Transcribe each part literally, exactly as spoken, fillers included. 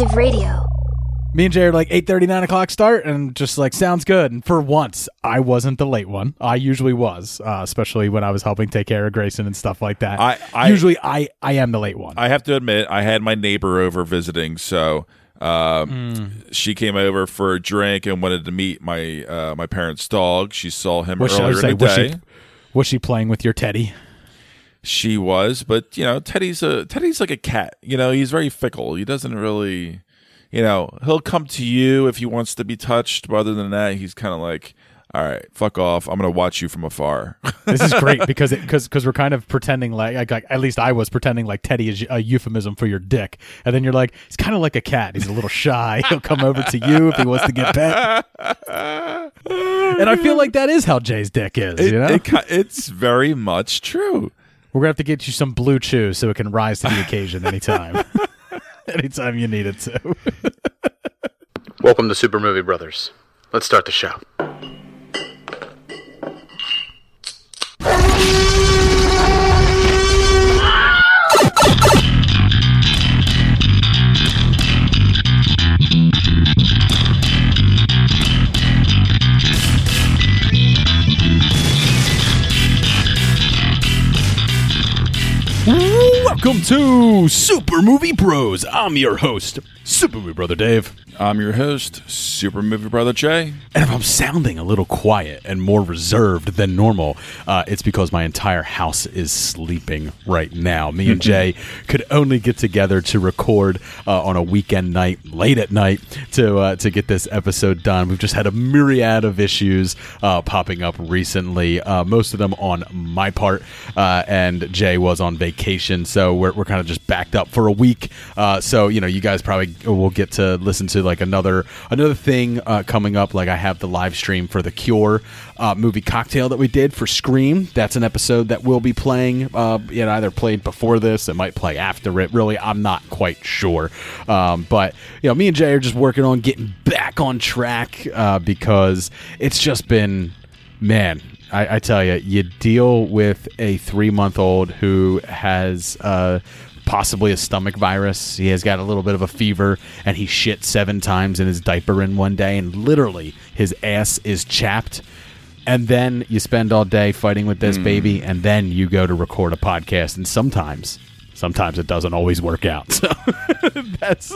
Alternative Radio. Me and Jay are like eight thirty, nine o'clock start, and just like, sounds good. And for once, I wasn't the late one. I usually was, uh, especially when I was helping take care of Grayson and stuff like that. I, I usually, I, I am the late one. I have to admit, I had my neighbor over visiting, so um, Mm. she came over for a drink and wanted to meet my uh, my parents' dog. She saw him Was she- I earlier was in saying, the was day. she- Was she playing with your teddy? She was, but you know, Teddy's a Teddy's like a cat. You know, he's very fickle. He doesn't really, you know, he'll come to you if he wants to be touched. But other than that, he's kind of like, all right, fuck off. I'm gonna watch you from afar. This is great because it because because we're kind of pretending like, like like at least I was pretending like Teddy is a euphemism for your dick, and then you're like, he's kind of like a cat. He's a little shy. He'll come over to you if he wants to get pet. And I feel like that is how Jay's dick is. It, you know, it, it's very much true. we're gonna have to get you some Blue Chew so it can rise to the occasion anytime, anytime you need it to. Welcome to Super Movie Brothers. Let's start the show. Welcome to Super Movie Bros. I'm your host, Super Movie Brother Dave. I'm your host, Super Movie Brother Jay. And if I'm sounding a little quiet and more reserved than normal, uh, it's because my entire house is sleeping right now. Me and Jay could only get together to record uh, on a weekend night, late at night, to uh, to get this episode done. We've just had a myriad of issues uh, popping up recently, uh, most of them on my part, uh, and Jay was on vacation, so we're, we're kind of just backed up for a week. Uh, so, you know, you guys probably will get to listen to like another another thing uh, coming up. Like I have the live stream for the Cure uh, movie cocktail that we did for Scream. That's an episode that will be playing. Uh, it either played before this, it might play after it. Really, I'm not quite sure. Um, but you know, me and Jay are just working on getting back on track uh, because it's just been, man. I, I tell you, you deal with a three-month-old who has uh, possibly a stomach virus. He has got a little bit of a fever, and he shit seven times in his diaper in one day, and literally his ass is chapped. And then you spend all day fighting with this mm. baby, and then you go to record a podcast, and sometimes... Sometimes it doesn't always work out. So that's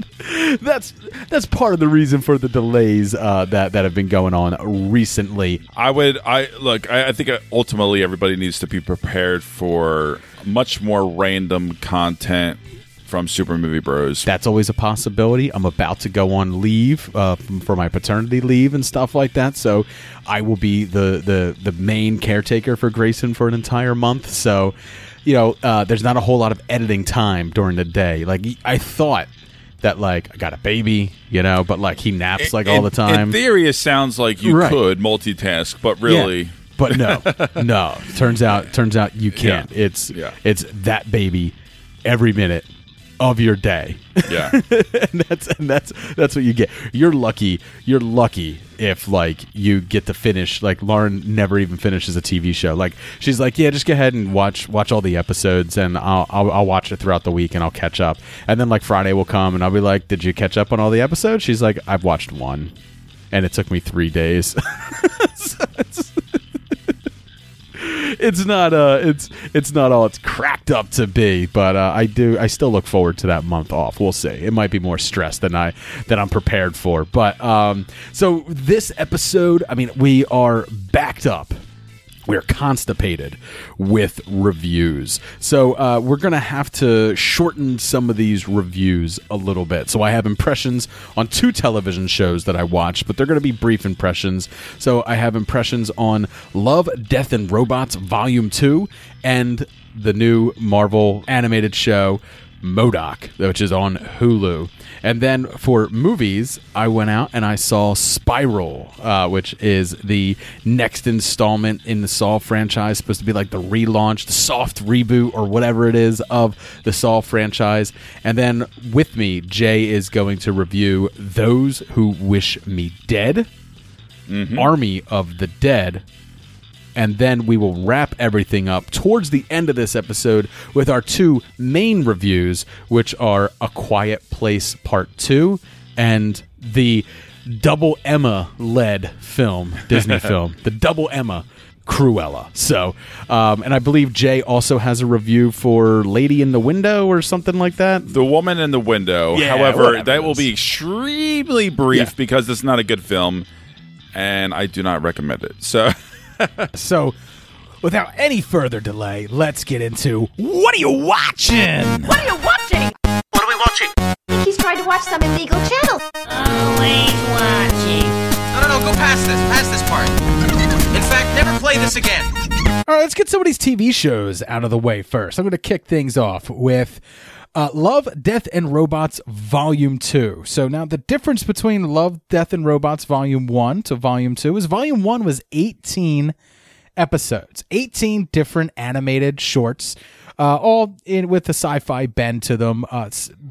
that's that's part of the reason for the delays uh, that that have been going on recently. I would I look. I, I think ultimately everybody needs to be prepared for much more random content from Super Movie Bros. That's always a possibility. I'm about to go on leave uh, for my paternity leave and stuff like that, so I will be the the the main caretaker for Grayson for an entire month. So. You know, uh, there's not a whole lot of editing time during the day. Like, I thought that, like, I got a baby, you know, but, like, he naps, like, in, all the time. In theory, it sounds like you right. could multitask, but really... Yeah. But no, no. Turns out, turns out you can't. Yeah. It's yeah. it's that baby every minute of your day. Yeah. and that's and that's that's what you get. You're lucky. You're lucky if like you get to finish. Like Lauren never even finishes a T V show. Like she's like, yeah, just go ahead and watch watch all the episodes, and I'll, I'll I'll watch it throughout the week, and I'll catch up. And then like Friday will come, and I'll be like, did you catch up on all the episodes? She's like, I've watched one, and it took me three days. so it's, It's not uh it's it's not all it's cracked up to be, but uh, I do I still look forward to that month off. We'll see. It might be more stress than I than I'm prepared for. But um so this episode, I mean, we are backed up. We're constipated with reviews. So uh, we're going to have to shorten some of these reviews a little bit. So I have impressions on two television shows that I watched, but they're going to be brief impressions. So I have impressions on Love, Death, and Robots Volume two and the new Marvel animated show MODOK, which is on Hulu. And then for movies, I went out and I saw Spiral, uh, which is the next installment in the Saw franchise, supposed to be like the relaunch, the soft reboot, or whatever it is of the Saw franchise. And then with me, Jay is going to review Those Who Wish Me Dead, mm-hmm. Army of the Dead, and then we will wrap everything up towards the end of this episode with our two main reviews, which are A Quiet Place Part two and the Double Emma-led film, Disney film, the Double Emma, Cruella. So, um, and I believe Jay also has a review for Lady in the Window or something like that. The Woman in the Window. Yeah, However, that will be extremely brief yeah. because it's not a good film, and I do not recommend it. So, so without any further delay, let's get into What Are You Watching? What are you watching? What are we watching? I think he's trying to watch some illegal channel. Always watching. No, no, no, go past this. Past this part. In fact, never play this again. All right, let's get some of these T V shows out of the way first. I'm going to kick things off with uh, Love, Death, and Robots Volume two. So now the difference between Love, Death, and Robots Volume one to Volume two is Volume one was eighteen episodes, eighteen different animated shorts, uh, all in with a sci-fi bend to them. Uh,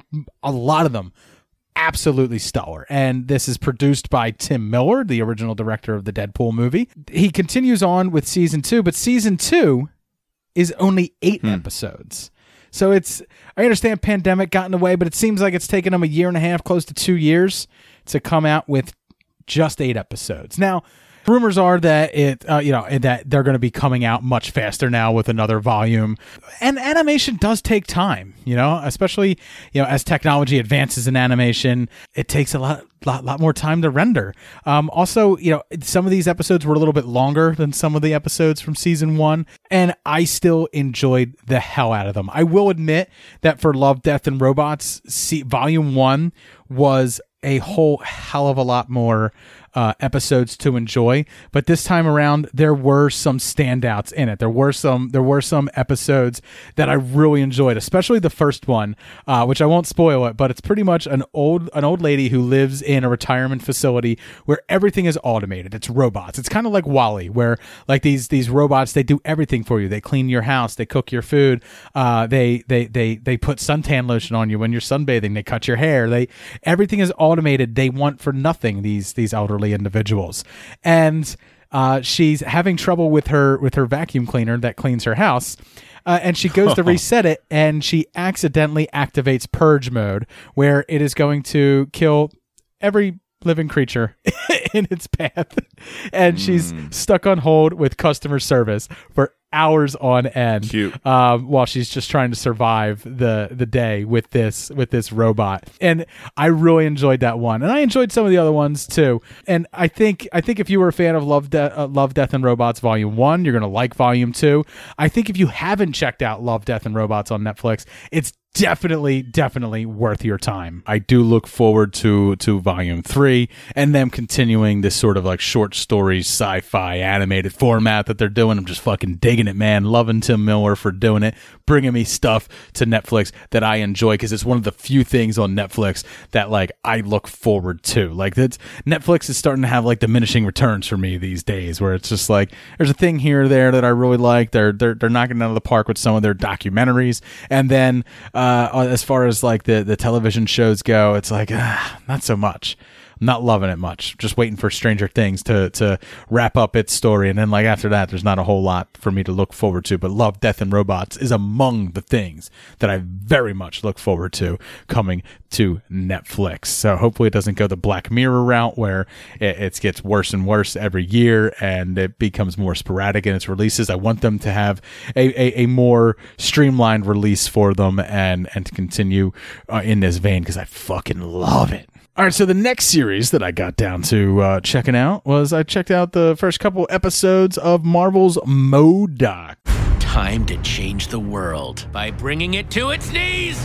a lot of them absolutely stellar. And this is produced by Tim Miller, the original director of the Deadpool movie. He continues on with season two, but season two is only eight hmm. episodes. So it's, I understand pandemic got in the way, but it seems like it's taken them a year and a half, close to two years to come out with just eight episodes. Now, rumors are that it, uh, you know, that they're going to be coming out much faster now with another volume. And animation does take time, you know, especially, you know, as technology advances in animation, it takes a lot, lot, lot more time to render. Um, also, you know, some of these episodes were a little bit longer than some of the episodes from season one, and I still enjoyed the hell out of them. I will admit that for Love, Death, and Robots, see, volume one was a whole hell of a lot more uh, episodes to enjoy, but this time around there were some standouts in it. There were some there were some episodes that I really enjoyed, especially the first one, uh, which I won't spoil it, but it's pretty much an old an old lady who lives in a retirement facility where everything is automated. It's robots. It's kind of like WALL-E, where like these these robots, they do everything for you. They clean your house, they cook your food, uh, they they they they put suntan lotion on you when you're sunbathing, they cut your hair. They everything is automated. They want for nothing, these these elderly individuals. And uh, she's having trouble with her with her vacuum cleaner that cleans her house. Uh, and she goes to reset it, and she accidentally activates purge mode, where it is going to kill every living creature in its path. And mm. she's stuck on hold with customer service for hours on end. Cute. Um, while she's just trying to survive the the day with this with this robot. And I really enjoyed that one, and I enjoyed some of the other ones too. And I think I think if you were a fan of Love, De- uh, Love, Death, and Robots Volume One, you're gonna like Volume Two. I think if you haven't checked out Love, Death, and Robots on Netflix, it's definitely, definitely worth your time. I do look forward to to Volume Three and them continuing this sort of like short stories, sci-fi animated format that they're doing. I'm just fucking digging it, man. Loving Tim Miller for doing it, bringing me stuff to Netflix that I enjoy, because it's one of the few things on Netflix that like I look forward to. Like that's Netflix is starting to have like diminishing returns for me these days, where it's just like there's a thing here or there that I really like. They're they're they're knocking it out of the park with some of their documentaries, and then uh, as far as like the the television shows go, it's like ah, not so much. Not loving it much. Just waiting for Stranger Things to to wrap up its story, and then like after that, there's not a whole lot for me to look forward to. But Love, Death, and Robots is among the things that I very much look forward to coming to Netflix. So hopefully it doesn't go the Black Mirror route, where it, it gets worse and worse every year, and it becomes more sporadic in its releases. I want them to have a a, a more streamlined release for them, and and to continue uh, in this vein, because I fucking love it. All right, so the next series that I got down to uh, checking out was I checked out the first couple episodes of Marvel's MODOK. Time to change the world by bringing it to its knees.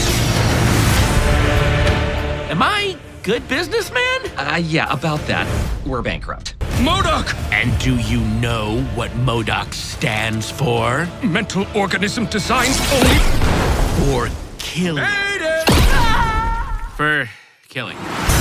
Am I good businessman? Uh, yeah, about that. We're bankrupt. MODOK! And do you know what MODOK stands for? Mental organism designed only for killing. For killing.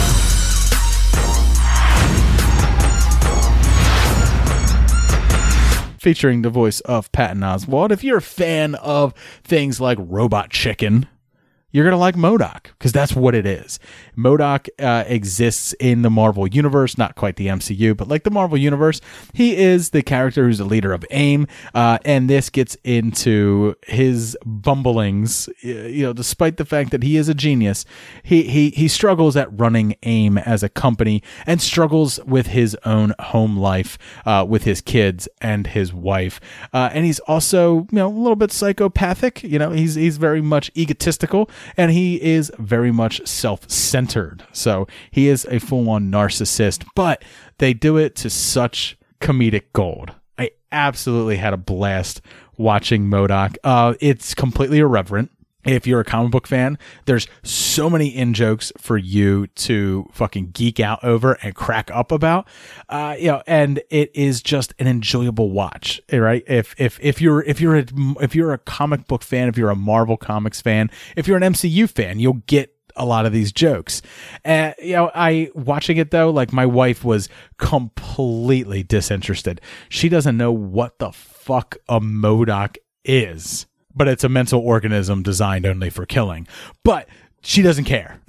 Featuring the voice of Patton Oswalt. If you're a fan of things like Robot Chicken, you're going to like MODOK, because that's what it is. MODOK uh, exists in the Marvel Universe, not quite the M C U, but like the Marvel Universe. He is the character who's the leader of AIM, uh, and this gets into his bumblings. You know, despite the fact that he is a genius, he, he, he struggles at running AIM as a company and struggles with his own home life uh, with his kids and his wife. Uh, and he's also, you know, a little bit psychopathic. You know, he's, he's very much egotistical. And he is very much self-centered. So he is a full-on narcissist, but they do it to such comedic gold. I absolutely had a blast watching MODOK. Uh, it's completely irreverent. If you're a comic book fan, there's so many in-jokes for you to fucking geek out over and crack up about. Uh, you know, and it is just an enjoyable watch, right? If if if you're if you're a, if you're a comic book fan, if you're a Marvel Comics fan, if you're an M C U fan, you'll get a lot of these jokes. And uh, you know, I watching it though, like my wife was completely disinterested. She doesn't know what the fuck a MODOK is. But it's a mental organism designed only for killing. But she doesn't care.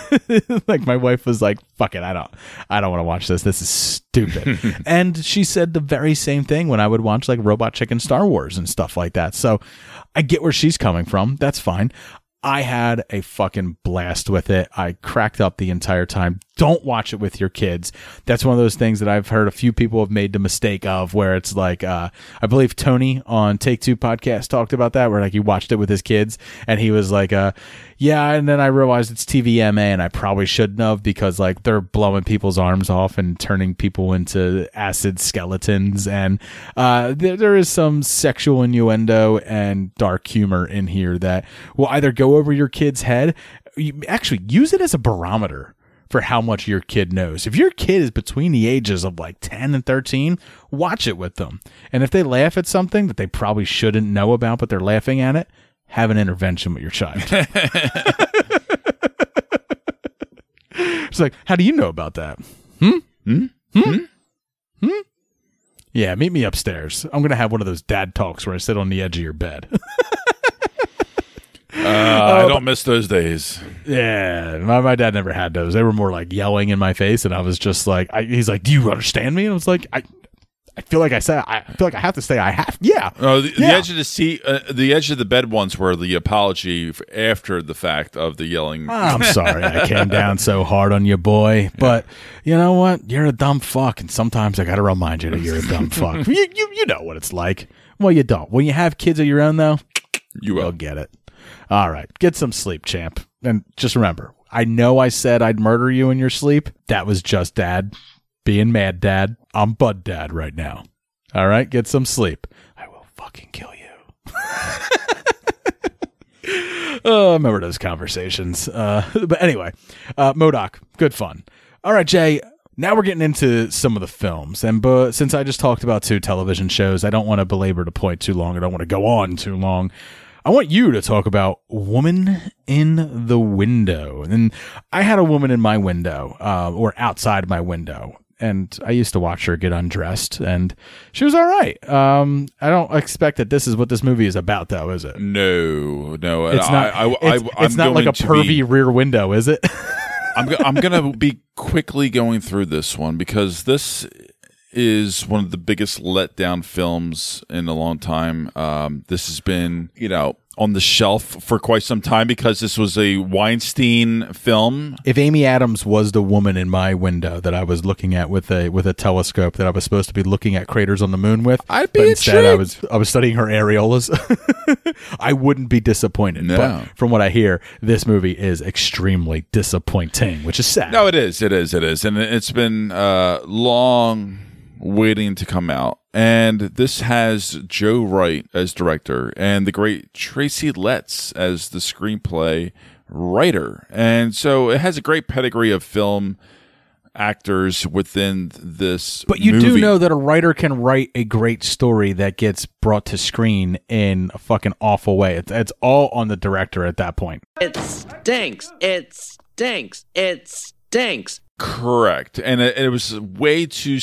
Like my wife was like, fuck it, I don't I don't want to watch this. This is stupid. And she said the very same thing when I would watch like Robot Chicken Star Wars and stuff like that. So I get where she's coming from. That's fine. I had a fucking blast with it. I cracked up the entire time. Don't watch it with your kids. That's one of those things that I've heard a few people have made the mistake of, where it's like, uh, I believe Tony on Take Two podcast talked about that, where like he watched it with his kids and he was like, uh, yeah. And then I realized it's T V M A and I probably shouldn't have, because like they're blowing people's arms off and turning people into acid skeletons. And, uh, there, there is some sexual innuendo and dark humor in here that will either go over your kid's head. You actually use it as a barometer for how much your kid knows. If your kid is between the ages of like ten and thirteen, watch it with them. And if they laugh at something that they probably shouldn't know about, but they're laughing at it, have an intervention with your child. It's like, how do you know about that? Hmm? Hmm? Hmm? Hmm? Yeah, meet me upstairs. I'm going to have one of those dad talks where I sit on the edge of your bed. Uh, I don't miss those days. Yeah, my, my dad never had those. They were more like yelling in my face, and I was just like, I, he's like, do you understand me? And I was like, I I feel like I said, I feel like I have to say I have. Yeah. Oh, the, yeah. the edge of the seat, uh, the edge of the bed ones were the apology for after the fact of the yelling. I'm sorry I came down so hard on you, boy. But you know what? You're a dumb fuck, and sometimes I got to remind you that you're a dumb fuck. you, you you know what it's like. Well, you don't. When you have kids of your own, though, you will you'll get it. All right, get some sleep, champ. And just remember, I know I said I'd murder you in your sleep. That was just Dad being mad, Dad. I'm Bud Dad right now. All right, get some sleep. I will fucking kill you. Oh, I remember those conversations. Uh, but anyway, uh, MODOK, good fun. All right, Jay. Now we're getting into some of the films. And but since I just talked about two television shows, I don't want to belabor the point too long. I don't want to go on too long. I want you to talk about Woman in the Window. And I had a woman in my window, uh, or outside my window, and I used to watch her get undressed, and she was all right. Um, I don't expect that this is what this movie is about, though, is it? No, no. It's not, I, I, it's, I, it's not like a pervy be, rear window, is it? I'm, go, I'm going to be quickly going through this one, because this is one of the biggest letdown films in a long time. Um, this has been, you know, on the shelf for quite some time because this was a Weinstein film. If Amy Adams was the woman in my window that I was looking at with a with a telescope that I was supposed to be looking at craters on the moon with, I'd be but instead intrigued. I was I was studying her areolas. I wouldn't be disappointed. No. But from what I hear, this movie is extremely disappointing, which is sad. No, it is. It is. It is. And it's been uh, long waiting to come out. And this has Joe Wright as director and the great Tracy Letts as the screenplay writer. And so it has a great pedigree of film actors within this But you movie. do know that a writer can write a great story that gets brought to screen in a fucking awful way. It's, it's all on the director at that point. It stinks. It stinks. It stinks. Correct. And it, it was way too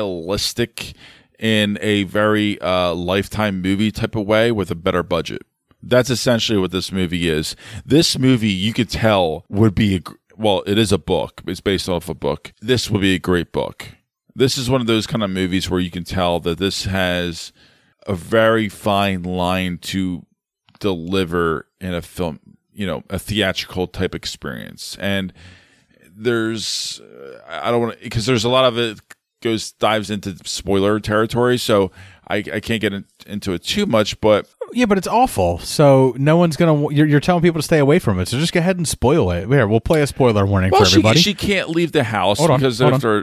stylistic in a very uh, Lifetime movie type of way with a better budget. That's essentially what this movie is. This movie, you could tell, would be, a, well, it is a book. It's based off a book. This would be a great book. This is one of those kind of movies where you can tell that this has a very fine line to deliver in a film, you know, a theatrical type experience. And there's, I don't want to, because there's a lot of it goes, dives into spoiler territory. So I, I can't get in, into it too much, but yeah, but it's awful. So no one's gonna. You're, you're telling people to stay away from it. So just go ahead and spoil it. Here, we'll play a spoiler warning well, for everybody. She, she can't leave the house hold on, because hold after.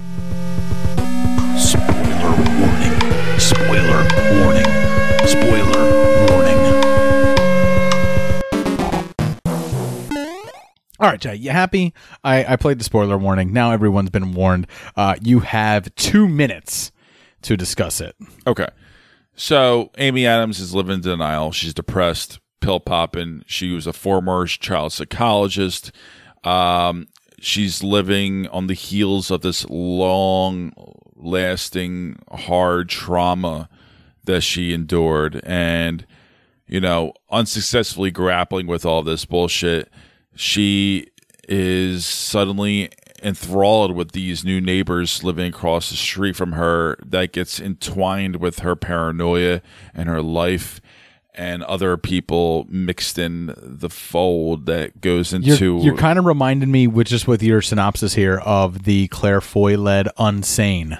Spoiler warning. Spoiler warning. Spoiler warning. All right, Jay, you happy? I, I played the spoiler warning. Now everyone's been warned. Uh, you have two minutes to discuss it. Okay. So Amy Adams is living in denial. She's depressed, pill popping. She was a former child psychologist. Um, she's living on the heels of this long lasting hard trauma that she endured, and, you know, unsuccessfully grappling with all this bullshit. She is suddenly enthralled with these new neighbors living across the street from her that gets entwined with her paranoia and her life and other people mixed in the fold that goes into... You're, you're kind of reminding me, with just with your synopsis here, of the Claire Foy-led Unsane.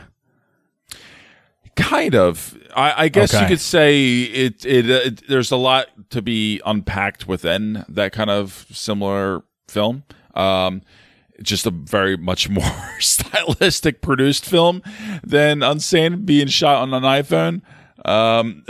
Kind of. I, I guess Okay. you could say it, it, it. There's a lot to be unpacked within that kind of similar film. Um, just a very much more stylistic produced film than Unsane being shot on an iPhone. Um,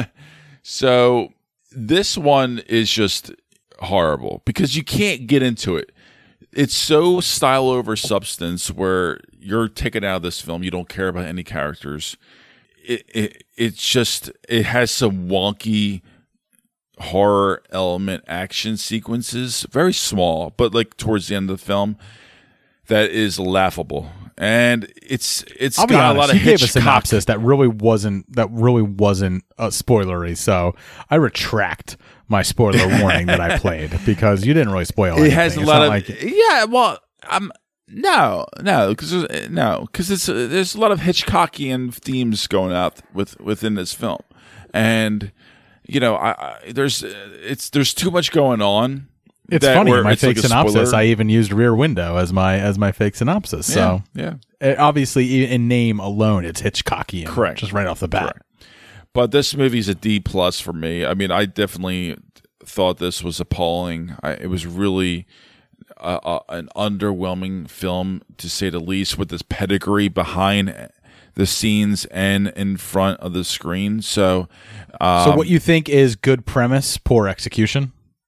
so this one is just horrible because you can't get into it. It's so style over substance where you're taken out of this film. You don't care about any characters. It, it it's just, it has some wonky horror element action sequences, very small, but like towards the end of the film, that is laughable. And it's it's I'll got be honest, a lot of you gave a Hitchcock. synopsis that really wasn't that really wasn't uh, spoilery. So I retract my spoiler warning that I played because you didn't really spoil anything. It has a It's lot not of like, yeah. Well, I'm no, no, because no, because it's uh, there's a lot of Hitchcockian themes going out with within this film, and you know, I, I there's uh, it's there's too much going on. it's that funny. where My it's fake like a synopsis, spoiler. I even used Rear Window as my as my fake synopsis. So yeah, uh, obviously, in name alone, it's Hitchcockian. Correct. Just right off the bat. Correct. But this movie's a D plus for me. I mean, I definitely thought this was appalling. I, it was really uh, uh, an underwhelming film, to say the least, with this pedigree behind the scenes and in front of the screen. So, um, So what you think is good premise, poor execution?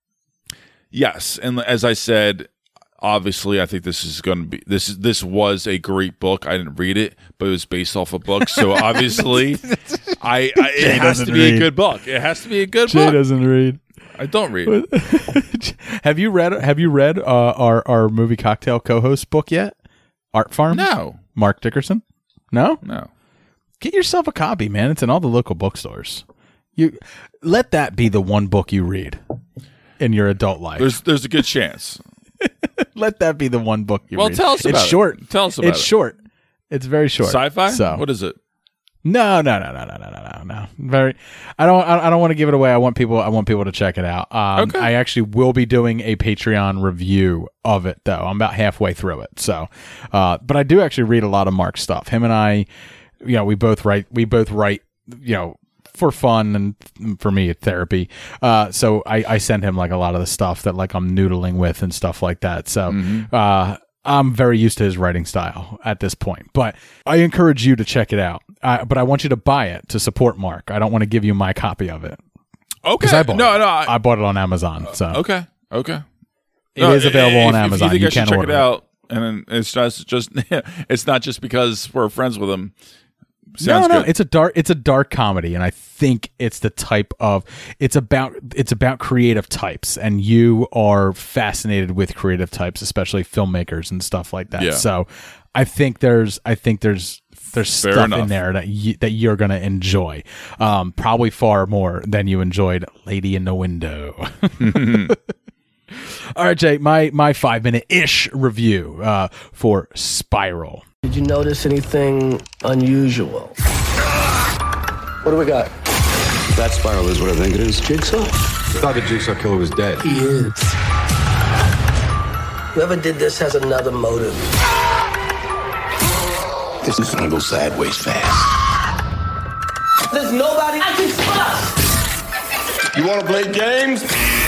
yes, and as I said, obviously, I think this is going to be this. Is This was a great book. I didn't read it, but it was based off a book. So obviously, I, I it Jay has to doesn't be read. a good book. It has to be a good Jay book. doesn't read. I don't read. Have you read Have you read uh, our our movie cocktail co-host book yet? Art Farm. No, Mark Dickerson. No. no. Get yourself a copy, man. It's in all the local bookstores. You let that be the one book you read in your adult life. There's there's a good chance. Let that be the one book you Well, read. tell us it's about it. short. Tell us about it's it. short. It's very short. Sci-fi? So What is it? no, no, no, no, no, no, no, no, no. Very. I don't. I don't want to give it away. I want people. I want people to check it out. Um, Okay. I actually will be doing a Patreon review of it, though. I'm about halfway through it. So, uh, but I do actually read a lot of Mark's stuff. Him and I, you know, we both write. We both write. You know, for fun and for me, therapy. Uh, so I, I send him like a lot of the stuff that like I'm noodling with and stuff like that. So, Mm-hmm. uh, I'm very used to his writing style at this point, but I encourage you to check it out. Uh, but I want you to buy it to support Mark. I don't want to give you my copy of it Okay. because I bought no, it. no. I, I bought it on Amazon. So okay. Okay. it is available on if, Amazon. If you think You I should can check order it out, and then it's just just it's not just because we're friends with him. Sounds no, no, good. it's a dark, it's a dark comedy, and I think it's the type of, it's about, it's about creative types, and you are fascinated with creative types, especially filmmakers and stuff like that. Yeah. So, I think there's, I think there's there's Fair stuff enough. in there that you, that you're gonna enjoy, um, probably far more than you enjoyed Lady in the Window. All right, Jay, my my five minute ish review uh, for Spiral. Did you notice anything unusual? What do we got? That Spiral is what I think it is. Jigsaw? I thought the Jigsaw killer was dead. He is. Whoever did this has another motive. This is gonna go sideways fast. There's nobody I can trust. You wanna play games?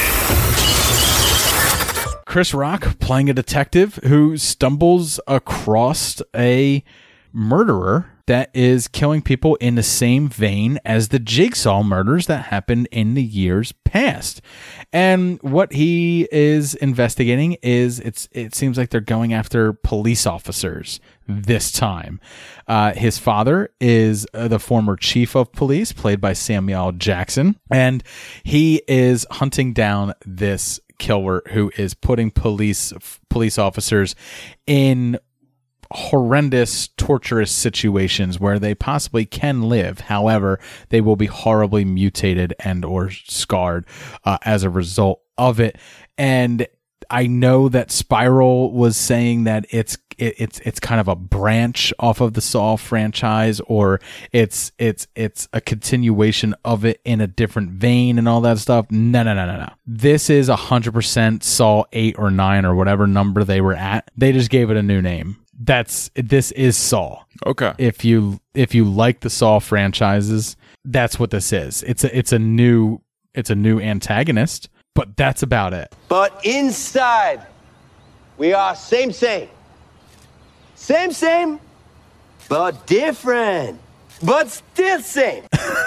Chris Rock playing a detective who stumbles across a murderer that is killing people in the same vein as the Jigsaw murders that happened in the years past. And what he is investigating is it's it seems like they're going after police officers this time. Uh, his father is uh, the former chief of police, played by Samuel Jackson, and he is hunting down this killer who is putting police police officers in horrendous, torturous situations where they possibly can live. However, they will be horribly mutated and or scarred uh, as a result of it. And I know that Spiral was saying that it's it, it's it's kind of a branch off of the Saw franchise, or it's it's it's a continuation of it in a different vein and all that stuff. No, no, no, no, no. This is one hundred percent Saw eight or nine or whatever number they were at. They just gave it a new name. That's this is Saw. Okay. If you if you like the Saw franchises, that's what this is. It's a it's a new it's a new antagonist, but that's about it. But inside, we are same, same. Same, same, but different. But still same.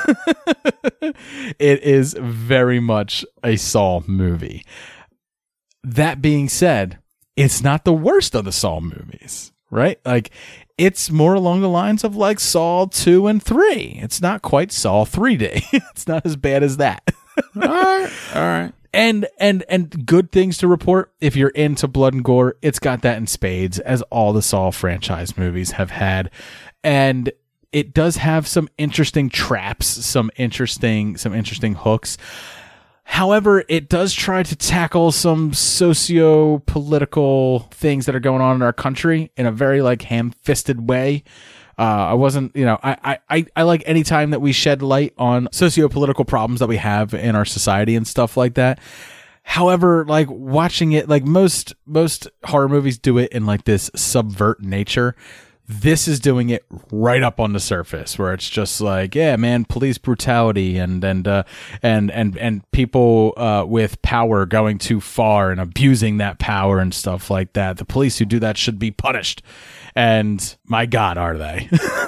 It is very much a Saw movie. That being said, it's not the worst of the Saw movies, right? Like, it's more along the lines of like Saw two and three. It's not quite Saw three D. It's not as bad as that. All right. All right. And and and good things to report if you're into blood and gore. It's got that in spades, as all the Saw franchise movies have had. And it does have some interesting traps, some interesting some interesting hooks. However, it does try to tackle some socio-political things that are going on in our country in a very like ham-fisted way. Uh, I wasn't, you know, I, I, I like any time that we shed light on socio-political problems that we have in our society and stuff like that. However, like watching it, like most most horror movies do it in like this subvert nature. This is doing it right up on the surface, where it's just like, yeah, man, police brutality and and uh, and and and people uh, with power going too far and abusing that power and stuff like that. The police who do that should be punished. And my God, are they?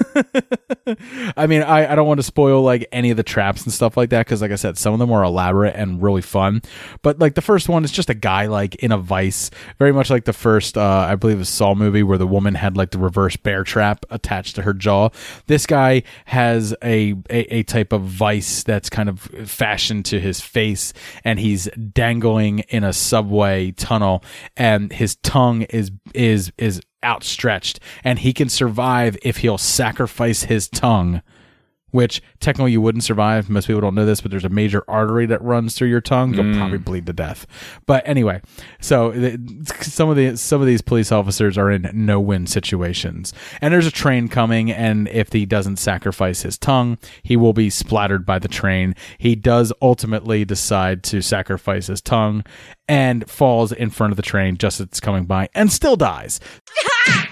I mean, I, I don't want to spoil like any of the traps and stuff like that, because like I said, some of them are elaborate and really fun. But like the first one is just a guy like in a vice, very much like the first, uh, I believe, it was Saw movie where the woman had like the reverse bear trap attached to her jaw. This guy has a, a, a type of vice that's kind of fashioned to his face, and he's dangling in a subway tunnel, and his tongue is is is outstretched, and he can survive if he'll sacrifice his tongue, which technically you wouldn't survive. Most people don't know this, but there's a major artery that runs through your tongue. You'll mm. probably bleed to death. But anyway, so th- some of the some of these police officers are in no-win situations, and there's a train coming, and if he doesn't sacrifice his tongue, he will be splattered by the train. He does ultimately decide to sacrifice his tongue and falls in front of the train just as it's coming by and still dies. Stop!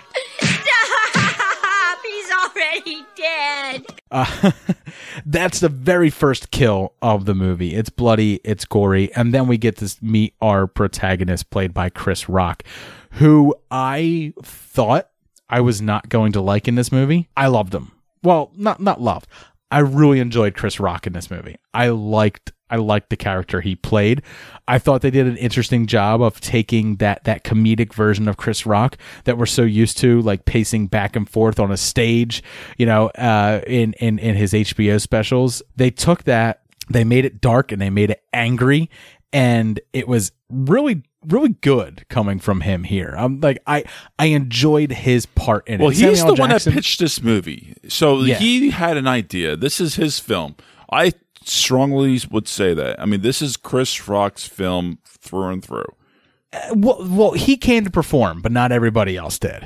He's already dead. Uh, that's the very first kill of the movie. It's bloody, it's gory, and then we get to meet our protagonist, played by Chris Rock, who I thought I was not going to like in this movie. I loved him. Well, not not loved. I really enjoyed Chris Rock in this movie. I liked I liked the character he played. I thought they did an interesting job of taking that that comedic version of Chris Rock that we're so used to, like pacing back and forth on a stage, you know, uh, in, in, in his H B O specials. They took that, they made it dark, and they made it angry, and it was really really good coming from him here. I'm like I I enjoyed his part in it. Well, he's Samuel the one that Jackson- pitched this movie. So Yeah. he had an idea. This is his film. I strongly would say that. I mean, this is Chris Rock's film through and through. Well, well, he came to perform, but not everybody else did,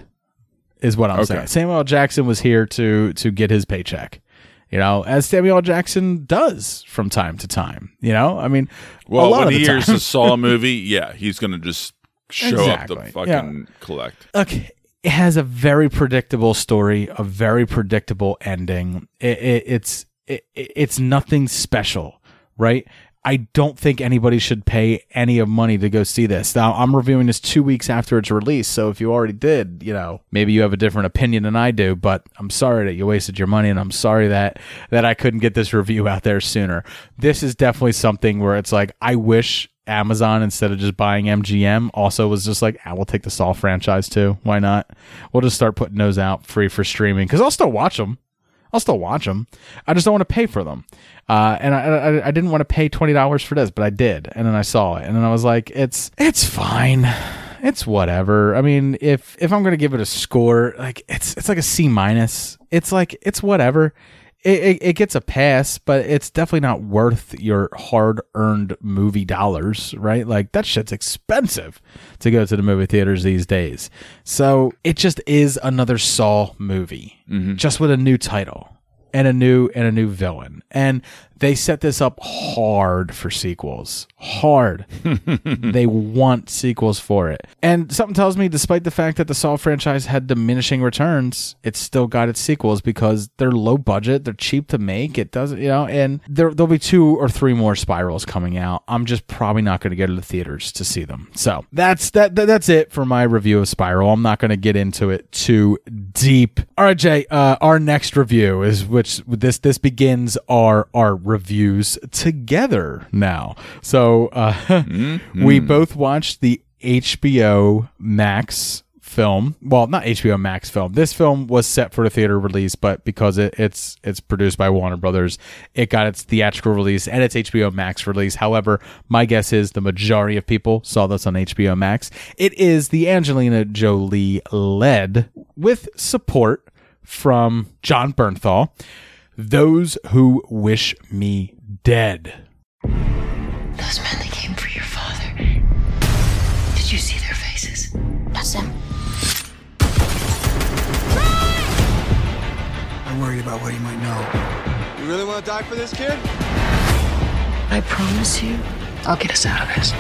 is what I'm Okay. saying. Samuel L. Jackson was here to to get his paycheck, you know, as Samuel L. Jackson does from time to time. You know, I mean, Well, a lot when of he the hears time. the Saw movie, yeah, he's going to just show Exactly. up to fucking collect. Look, it has a very predictable story, a very predictable ending. It, it, it's it, it's nothing special, right? I don't think anybody should pay any of money to go see this. Now, I'm reviewing this two weeks after its release, so if you already did, you know, maybe you have a different opinion than I do, but I'm sorry that you wasted your money, and I'm sorry that that I couldn't get this review out there sooner. This is definitely something where it's like, I wish Amazon, instead of just buying M G M, also was just like, I will take the Saw franchise too. Why not? We'll just start putting those out free for streaming, because I'll still watch them. I'll still watch them. I just don't want to pay for them. Uh, and I, I I didn't want to pay twenty dollars for this, but I did. And then I saw it, and then I was like, it's it's fine. It's whatever. I mean, if if I'm going to give it a score, like it's it's like a C minus. It's like, it's whatever. It, it, it gets a pass, but it's definitely not worth your hard-earned movie dollars, right? Like, that shit's expensive to go to the movie theaters these days. So it just is another Saw movie, Mm-hmm. just with a new title and a new and a new villain. And they set this up hard for sequels. Hard. They want sequels for it. And something tells me, despite the fact that the Saw franchise had diminishing returns, it's still got its sequels because they're low budget, they're cheap to make. It doesn't, you know, and there, there'll be two or three more Spirals coming out. I'm just probably not going to go to the theaters to see them. So that's that, that that's it for my review of Spiral. I'm not going to get into it too deep. All right, Jay, uh, our next review is which this this begins our our reviews together now. So uh, mm-hmm. we both watched the H B O Max film. Well, not H B O Max film. This film was set for the theater release, but because it, it's it's produced by Warner Brothers, it got its theatrical release and its H B O Max release. However, my guess is the majority of people saw this on H B O Max. It is the Angelina Jolie led, with support from Jon Bernthal, Those Who Wish Me Dead. Those men that came for your father. Did you see their faces? That's them. I'm worried about what he might know. You really want to die for this kid? I promise you, I'll get us out of this.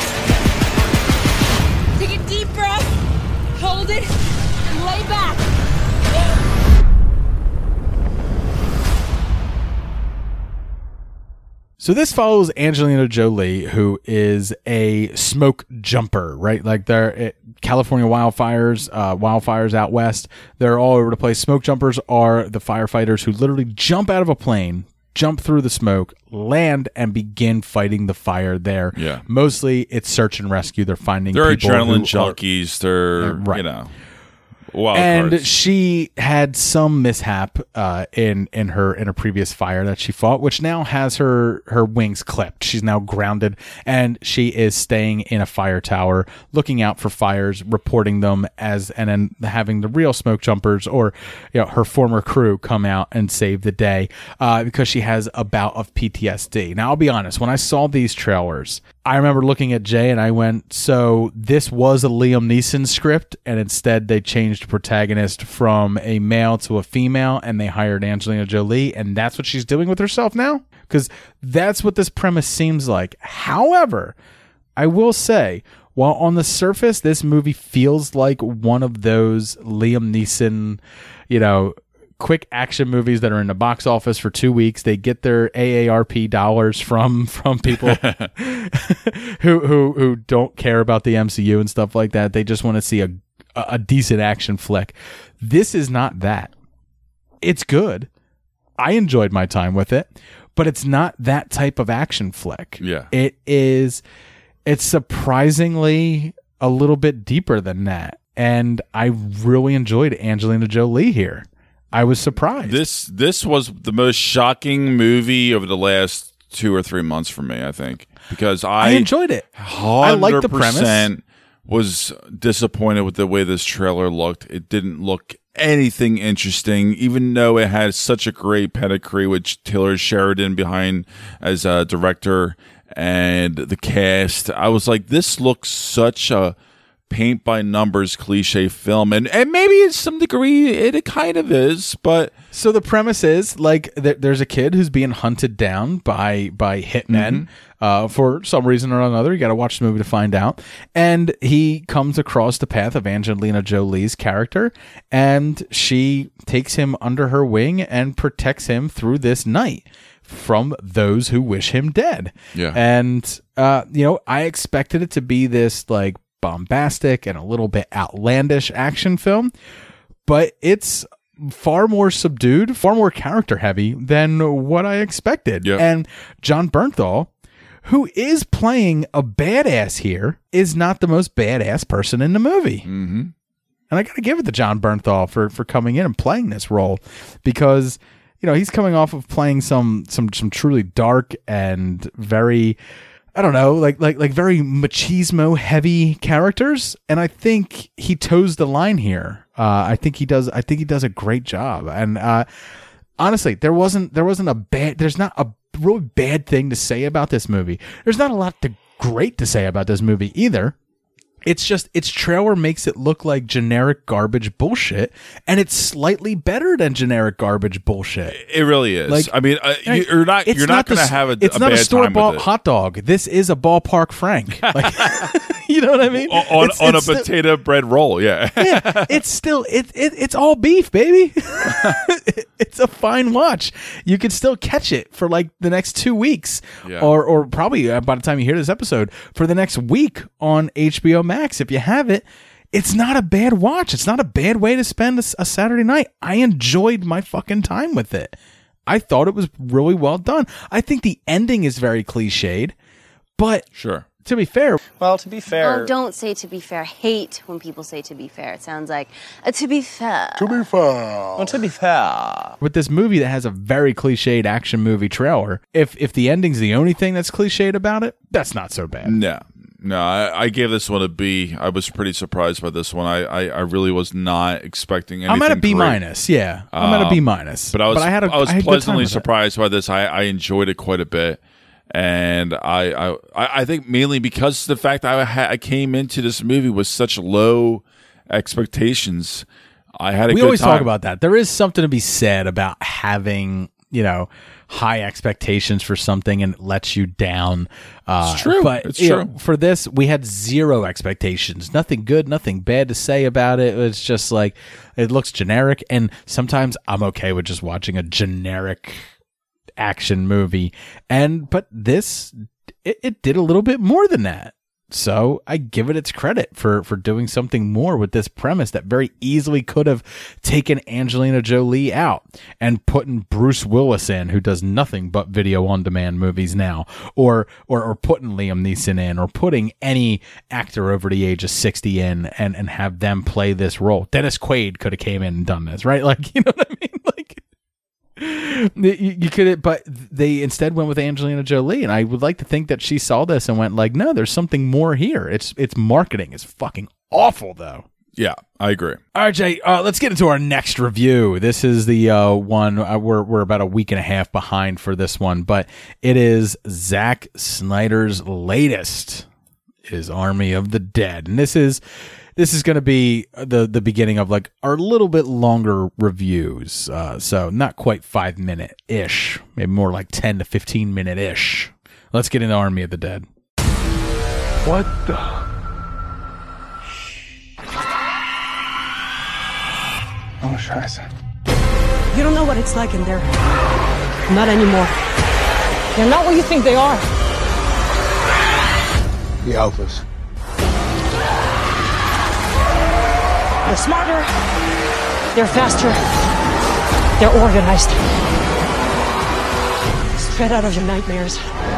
Take a deep breath, hold it, and lay back. So this follows Angelina Jolie, who is a smoke jumper, right? Like they're California wildfires, uh, wildfires out west. They're all over the place. Smoke jumpers are the firefighters who literally jump out of a plane, jump through the smoke, land, and begin fighting the fire there. Yeah. Mostly it's search and rescue. They're finding They're people adrenaline who junkies. They're, are, right. you know. Wild and cards. she had some mishap uh, in in her in a previous fire that she fought, which now has her her wings clipped. She's now grounded, and she is staying in a fire tower, looking out for fires, reporting them as, and then having the real smoke jumpers or you know her former crew come out and save the day uh, because she has a bout of P T S D. Now, I'll be honest, when I saw these trailers, I remember looking at Jay and I went, so this was a Liam Neeson script, and instead they changed protagonist from a male to a female, and they hired Angelina Jolie, and that's what she's doing with herself now? Because that's what this premise seems like. However, I will say, while on the surface, this movie feels like one of those Liam Neeson, you know, quick action movies that are in the box office for two weeks. They get their A A R P dollars from from people who who who don't care about the M C U and stuff like that. They just want to see a a decent action flick. This is not that. It's good. I enjoyed my time with it, but it's not that type of action flick. Yeah. It is it's surprisingly a little bit deeper than that. And I really enjoyed Angelina Jolie here. I was surprised. This this was the most shocking movie over the last two or three months for me, I think, because I, I enjoyed it. I liked the premise. Was disappointed with the way this trailer looked. It didn't look anything interesting, even though it had such a great pedigree with Taylor Sheridan behind as a director and the cast. I was like, this looks such a paint by numbers cliche film, and and maybe in some degree it, it kind of is, but so the premise is like th- there's a kid who's being hunted down by by hitmen mm-hmm. uh, for some reason or another. You got to watch the movie to find out, and he comes across the path of Angelina Jolie's character, and she takes him under her wing and protects him through this night from those who wish him dead. Yeah, and uh, you know, I expected it to be this like bombastic and a little bit outlandish action film, but it's far more subdued, far more character heavy than what I expected. Yep. And Jon Bernthal, who is playing a badass here, is not the most badass person in the movie. Mm-hmm. And I got to give it to Jon Bernthal for for coming in and playing this role, because you know he's coming off of playing some some some truly dark and very, I don't know, like like like very machismo heavy characters, and I think he toes the line here. Uh, I think he does. I think he does a great job. And uh, honestly, there wasn't there wasn't a bad. There's not a really bad thing to say about this movie. There's not a lot to great to say about this movie either. It's just its trailer makes it look like generic garbage bullshit, and it's slightly better than generic garbage bullshit. It really is. Like, I mean, uh, you're not it's you're not, not going to the, have a It's a not bad a store time bought with it. hot dog. This is a ballpark Frank. Like, you know what I mean? On, It's- on it's a still- potato bread roll, yeah. yeah, it's still it, it it's all beef, baby. It's a fine watch. You can still catch it for like the next two weeks, Yeah. or or probably uh, by the time you hear this episode, for the next week on H B O Max if you have it. It's not a bad watch. It's not a bad way to spend a, s- a Saturday night. I enjoyed my fucking time with it. I thought it was really well done. I think the ending is very cliched, but Sure. to be fair, Well, to be fair, Oh, don't say to be fair. I hate when people say to be fair. It sounds like uh, to be fair. To be fair. well, to be fair, with this movie that has a very cliched action movie trailer, if if the ending's the only thing that's cliched about it, that's not so bad. No, no, I, I gave this one a B. I was pretty surprised by this one. I, I, I really was not expecting anything. I'm at a B great. minus. Yeah, I'm at a B minus. But I was, I had a, I was I had good time pleasantly with it. surprised by this. I, I enjoyed it quite a bit, and I, I, I think mainly because of the fact I, ha- I came into this movie with such low expectations. I had a We good always time. talk about that. There is something to be said about having, you know, high expectations for something and it lets you down. Uh, It's true. But It's you know, true. for this, we had zero expectations. Nothing good, nothing bad to say about it. It's just like, it looks generic. And sometimes I'm okay with just watching a generic action movie. And, but this, it, it did a little bit more than that. So I give it its credit for, for doing something more with this premise that very easily could have taken Angelina Jolie out and putting Bruce Willis in, who does nothing but video on demand movies now, or, or, or putting Liam Neeson in, or putting any actor over the age of sixty in and, and have them play this role. Dennis Quaid could have came in and done this, right? Like, you know what I mean? Like, you, you could, but they instead went with Angelina Jolie, and I would like to think that she saw this and went like, "No, there's something more here." It's it's marketing is fucking awful, though. Yeah, I agree. All right, Jay. Uh, let's get into our next review. This is the uh, one uh, we're we're about a week and a half behind for this one, but it is Zack Snyder's latest. Is Army of the Dead, and this is. This is going to be the the beginning of like our little bit longer reviews. Uh, so not quite five minute ish, maybe more like ten to fifteen minute ish. Let's get into Army of the Dead. What the? Oh, scheiße. You don't know what it's like in there. Not anymore. They're not what you think they are. The Alphas. They're smarter. They're faster. They're organized. Straight out of your nightmares.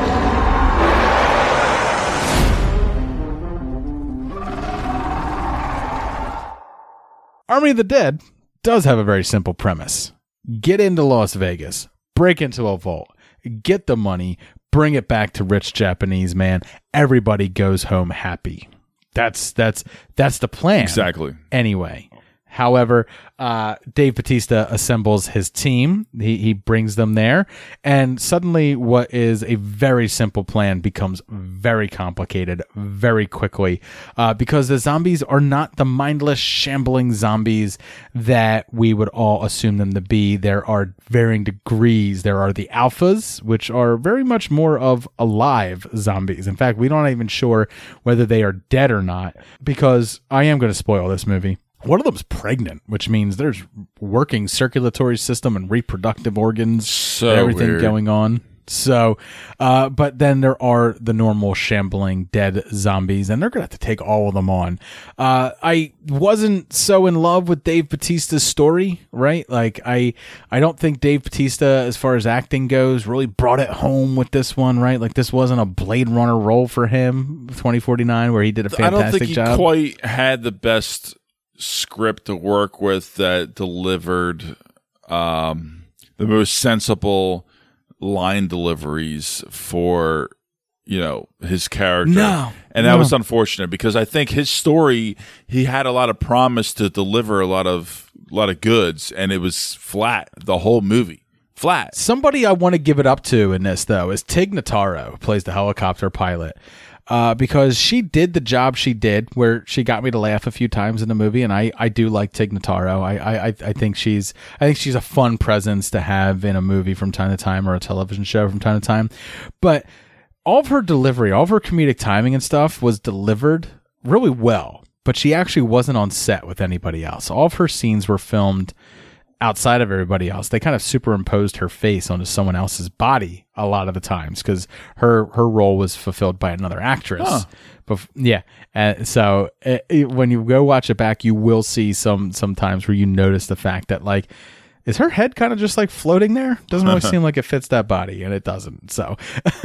Army of the Dead does have a very simple premise. Get into Las Vegas, break into a vault, get the money, bring it back to rich Japanese, man. Everybody goes home happy. That's that's that's the plan. Exactly. Anyway. However, uh, Dave Bautista assembles his team. He, he brings them there. And suddenly what is a very simple plan becomes very complicated very quickly uh, because the zombies are not the mindless, shambling zombies that we would all assume them to be. There are varying degrees. There are the alphas, which are very much more of alive zombies. In fact, we're not even sure whether they are dead or not because I am going to spoil this movie. One of them's pregnant, which means there's working circulatory system and reproductive organs so and everything weird. going on. So, uh, but then there are the normal shambling dead zombies, and they're going to have to take all of them on. Uh, I wasn't so in love with Dave Bautista's story, right? Like, I, I don't think Dave Bautista, as far as acting goes, really brought it home with this one, right? Like, this wasn't a Blade Runner role for him, twenty forty-nine, where he did a fantastic job. I don't think he job. quite had the best script to work with that delivered um, the most sensible line deliveries for, you know, his character. No, and that no. was unfortunate because I think his story, he had a lot of promise to deliver a lot of a lot of goods, and it was flat the whole movie. Flat. Somebody I want to give it up to in this, though, is Tig Notaro, who plays the helicopter pilot. Uh, because she did the job she did, where she got me to laugh a few times in the movie, and I, I do like Tig Notaro. I, I I think she's I think she's a fun presence to have in a movie from time to time or a television show from time to time. But all of her delivery, all of her comedic timing and stuff was delivered really well. But she actually wasn't on set with anybody else. All of her scenes were filmed outside of everybody else. They kind of superimposed her face onto someone else's body a lot of the times because her her role was fulfilled by another actress. Huh. But yeah, uh, so it, it, when you go watch it back, you will see some sometimes where you notice the fact that like, is her head kind of just like floating there? Doesn't always seem like it fits that body, and it doesn't. So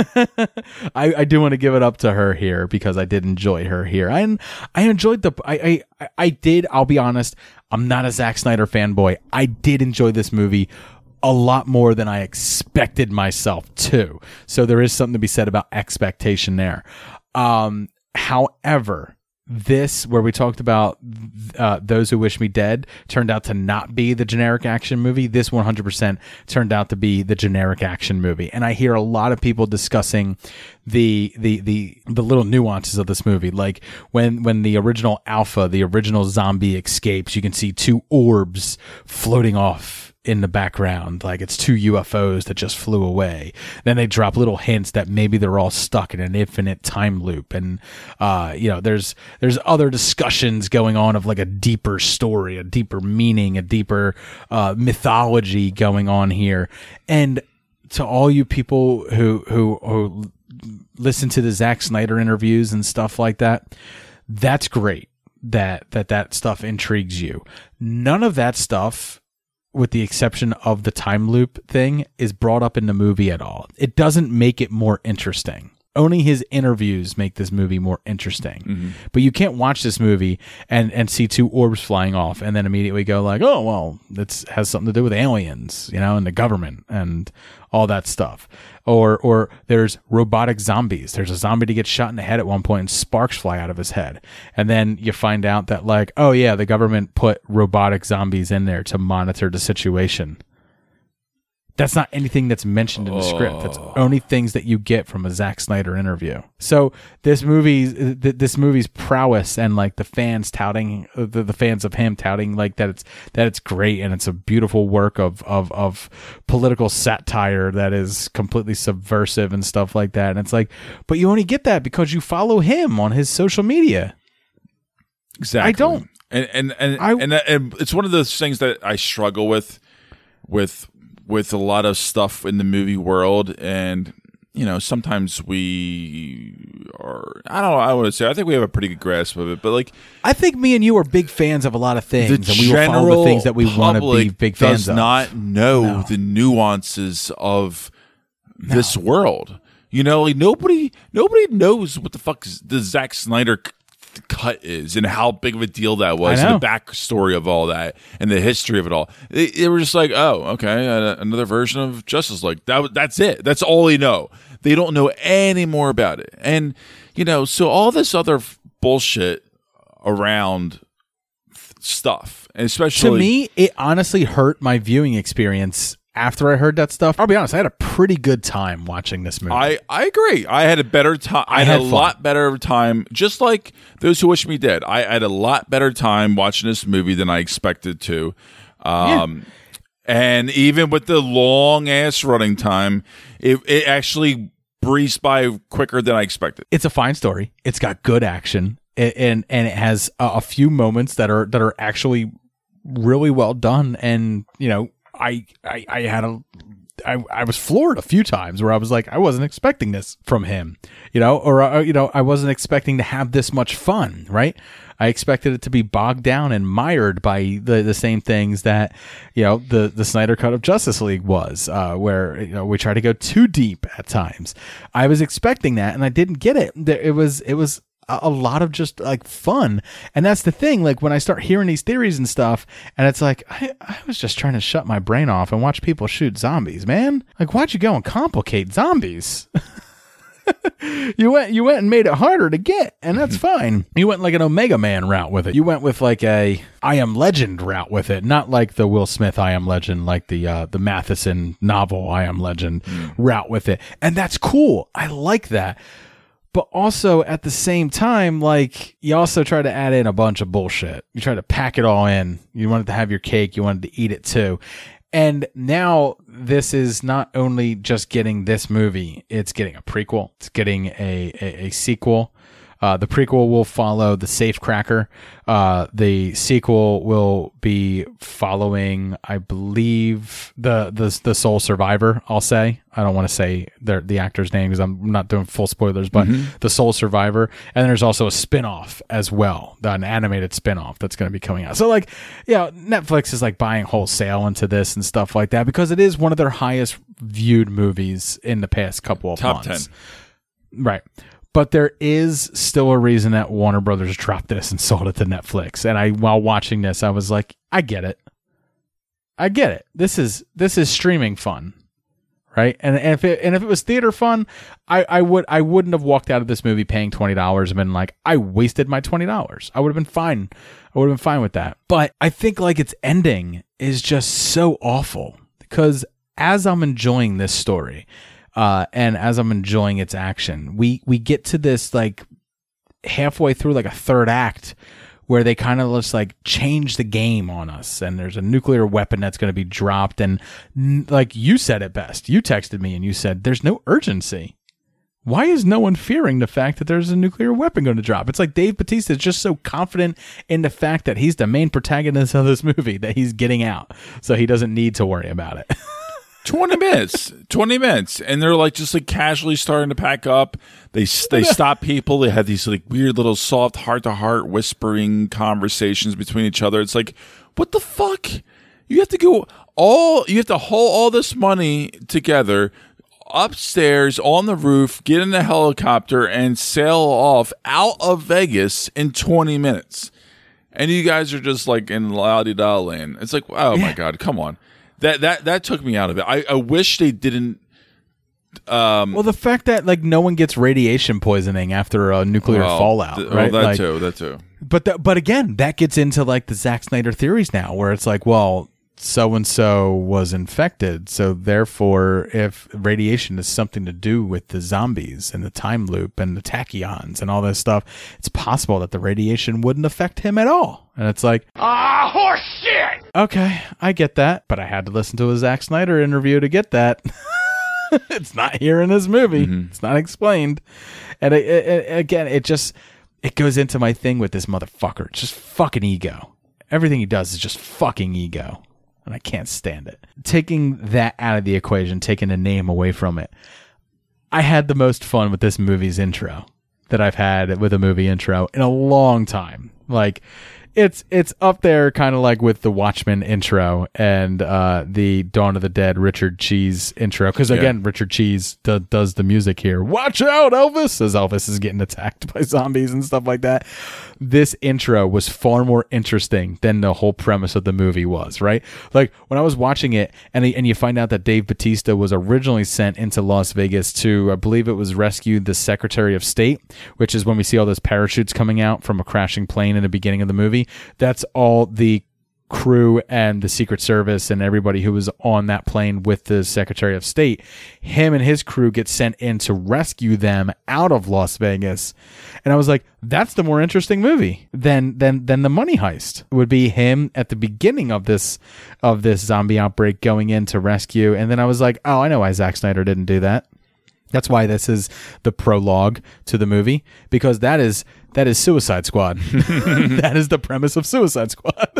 I, I do want to give it up to her here because I did enjoy her here. I I enjoyed the I I I did. I'll be honest. I'm not a Zack Snyder fanboy. I did enjoy this movie a lot more than I expected myself to. So there is something to be said about expectation there. Um, however, this, where we talked about uh, Those Who Wish Me Dead, turned out to not be the generic action movie. This one hundred percent turned out to be the generic action movie. And I hear a lot of people discussing the the the the little nuances of this movie. Like when when the original Alpha, the original zombie escapes, you can see two orbs floating off in the background, like it's two U F Os that just flew away. Then they drop little hints that maybe they're all stuck in an infinite time loop, and uh, you know, there's there's other discussions going on of like a deeper story, a deeper meaning, a deeper uh, mythology going on here. And to all you people who who who listen to the Zack Snyder interviews and stuff like that, that's great. That that that stuff intrigues you. None of that stuff, with the exception of the time loop thing, is brought up in the movie at all. It doesn't make it more interesting. Only his interviews make this movie more interesting. Mm-hmm. But you can't watch this movie and, and see two orbs flying off and then immediately go like, oh, well, it has something to do with aliens, you know, and the government and all that stuff. Or or there's robotic zombies. There's a zombie that gets shot in the head at one point and sparks fly out of his head. And then you find out that like, oh yeah, the government put robotic zombies in there to monitor the situation. That's not anything that's mentioned in the script. That's only things that you get from a Zack Snyder interview. So this movie's this movie's prowess and like the fans touting the, the fans of him touting like that it's that it's great and it's a beautiful work of of of political satire that is completely subversive and stuff like that. And it's like, but you only get that because you follow him on his social media. Exactly. I don't. And and and, I, and, and it's one of those things that I struggle with with. with a lot of stuff in the movie world, and you know, sometimes we are, I don't know, I want to say, I think we have a pretty good grasp of it, but like, I think me and you are big fans of a lot of things, the and we will follow the things that we want to be big fans does of. not know No. the nuances of No. this world. You know, like nobody, nobody knows what the fuck the Zack Snyder cut is and how big of a deal that was, and the backstory of all that, and the history of it all. They, they were just like, oh, okay, uh, another version of Justice League. That that's it. That's all they know. They don't know any more about it. And you know, so all this other f- bullshit around stuff, and especially to me, it honestly hurt my viewing experience. After I heard that stuff, I'll be honest, I had a pretty good time watching this movie. I, I agree. I had a better time. I, I had, had a fun. lot better time. Just like Those Who Wish Me Dead, I had a lot better time watching this movie than I expected to. Um, yeah. And even with the long ass running time, it, it actually breezed by quicker than I expected. It's a fine story. It's got good action, and and, and it has a, a few moments that are that are actually really well done. And you know. I, I I had a I, I was floored a few times where I was like, I wasn't expecting this from him, you know, or uh, you know, I wasn't expecting to have this much fun, right? I expected it to be bogged down and mired by the, the same things that, you know, the the Snyder Cut of Justice League was, uh, where you know we try to go too deep at times. I was expecting that, and I didn't get it. It was it was. a lot of just like fun. And that's the thing, like when I start hearing these theories and stuff, and it's like I, I was just trying to shut my brain off and watch people shoot zombies, man. Like, why'd you go and complicate zombies? you went you went and made it harder to get, and that's fine. You went like an Omega Man route with it. You went with like a I Am Legend route with it, not like the Will Smith I Am Legend, like the uh, the Matheson novel I Am Legend mm. route with it. And that's cool. I like that. But also at the same time, like you also try to add in a bunch of bullshit. You try to pack it all in. You wanted to have your cake. You wanted to eat it too. And now this is not only just getting this movie, it's getting a prequel. It's getting a, a, a sequel. Uh, the prequel will follow The Safecracker. Uh, the sequel will be following, I believe, the the the Sole Survivor. I'll say I don't want to say the the actor's name because I'm not doing full spoilers, but mm-hmm. The Sole Survivor. And then there's also a spinoff as well, an animated spinoff that's going to be coming out. So like, yeah, Netflix is like buying wholesale into this and stuff like that because it is one of their highest viewed movies in the past couple of Top months. ten, right? But there is still a reason that Warner Brothers dropped this and sold it to Netflix. And I, while watching this, I was like, I get it. I get it. This is this is streaming fun, right? And, and if it and if it was theater fun, I, I would I wouldn't have walked out of this movie paying twenty dollars and been like, I wasted my twenty dollars. I would have been fine. I would have been fine with that. But I think like its ending is just so awful because as I'm enjoying this story. Uh, and as I'm enjoying its action, we, we get to this like halfway through like a third act where they kind of just like change the game on us. And there's a nuclear weapon that's going to be dropped. And n- like you said it best, you texted me and you said, there's no urgency. Why is no one fearing the fact that there's a nuclear weapon going to drop? It's like Dave Bautista is just so confident in the fact that he's the main protagonist of this movie that he's getting out. So he doesn't need to worry about it. twenty minutes, twenty minutes, and they're like just like casually starting to pack up. They they stop people. They have these like weird little soft heart to heart whispering conversations between each other. It's like, what the fuck? You have to go all you have to haul all this money together upstairs on the roof, get in a helicopter, and sail off out of Vegas in twenty minutes. And you guys are just like in la-di-da land. It's like, oh my god, come on. That that that took me out of it. I, I wish they didn't. Um, well, the fact that like no one gets radiation poisoning after a nuclear well, fallout, th- right? Well, that like, too, that too. But the, but again, that gets into like the Zack Snyder theories now, where it's like, well, so and so was infected, so therefore, if radiation is something to do with the zombies and the time loop and the tachyons and all this stuff, it's possible that the radiation wouldn't affect him at all. And it's like, ah, horse shit. Okay, I get that, but I had to listen to a Zack Snyder interview to get that. It's not here in this movie. Mm-hmm. It's not explained. And it, it, again, it just it goes into my thing with this motherfucker. It's just fucking ego. Everything he does is just fucking ego. And I can't stand it. Taking that out of the equation, taking the name away from it, I had the most fun with this movie's intro that I've had with a movie intro in a long time. Like, it's it's up there kind of like with the Watchmen intro and uh, the Dawn of the Dead Richard Cheese intro. Because, again, yeah. Richard Cheese do, does the music here. Watch out, Elvis! As Elvis is getting attacked by zombies and stuff like that. This intro was far more interesting than the whole premise of the movie was, right? Like, when I was watching it, and, and you find out that Dave Bautista was originally sent into Las Vegas to, I believe it was rescue the Secretary of State, which is when we see all those parachutes coming out from a crashing plane in the beginning of the movie. That's all the crew and the Secret Service and everybody who was on that plane with the Secretary of State. Him and his crew get sent in to rescue them out of Las Vegas. And I was like, that's the more interesting movie than than than the Money Heist. It would be him at the beginning of this of this zombie outbreak going in to rescue. And then I was like, oh, I know why Zack Snyder didn't do that. That's why this is the prologue to the movie, because that is that is Suicide Squad. That is the premise of Suicide Squad.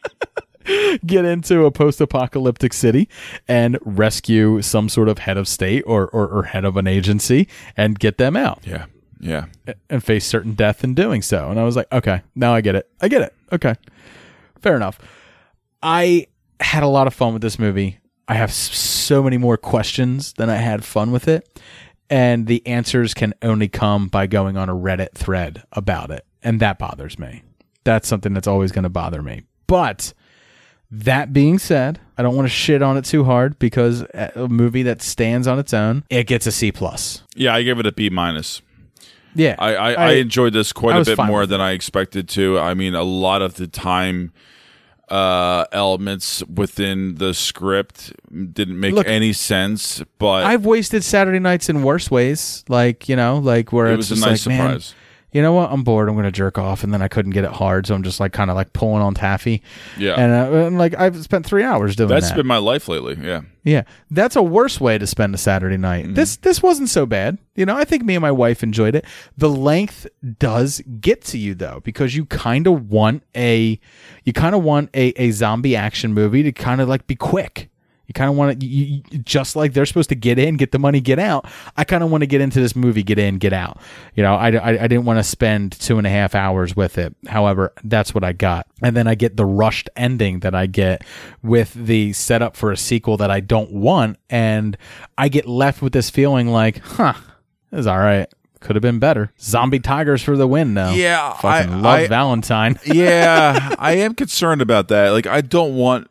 Get into a post-apocalyptic city and rescue some sort of head of state or, or, or head of an agency and get them out. Yeah, yeah. And face certain death in doing so. And I was like, okay, now I get it. I get it. Okay, fair enough. I had a lot of fun with this movie. I have so many more questions than I had fun with it. And the answers can only come by going on a Reddit thread about it. And that bothers me. That's something that's always going to bother me. But that being said, I don't want to shit on it too hard because a movie that stands on its own, it gets a C plus. Yeah, I give it a B minus. Yeah. I, I, I, I enjoyed this quite a bit more than I expected to. I mean, a lot of the time uh, elements within the script didn't make Look, any sense, but I've wasted Saturday nights in worse ways. Like, you know, like where it it's was just a nice like, surprise. Man, you know what? I'm bored. I'm going to jerk off. And then I couldn't get it hard. So I'm just like kind of like pulling on taffy. Yeah. And, uh, and like I've spent three hours doing That's that. That's been my life lately. Yeah. Yeah. That's a worse way to spend a Saturday night. Mm-hmm. This, this wasn't so bad. You know, I think me and my wife enjoyed it. The length does get to you though, because you kind of want a, you kind of want a, a zombie action movie to kind of like be quick. You kind of want to, you, you, just like they're supposed to get in, get the money, get out. I kind of want to get into this movie, get in, get out. You know, I, I, I didn't want to spend two and a half hours with it. However, that's what I got. And then I get the rushed ending that I get with the setup for a sequel that I don't want. And I get left with this feeling like, huh, this is all right. Could have been better. Zombie tigers for the win, though. Yeah. Fucking I, love I, Valentine. Yeah. I am concerned about that. Like, I don't want.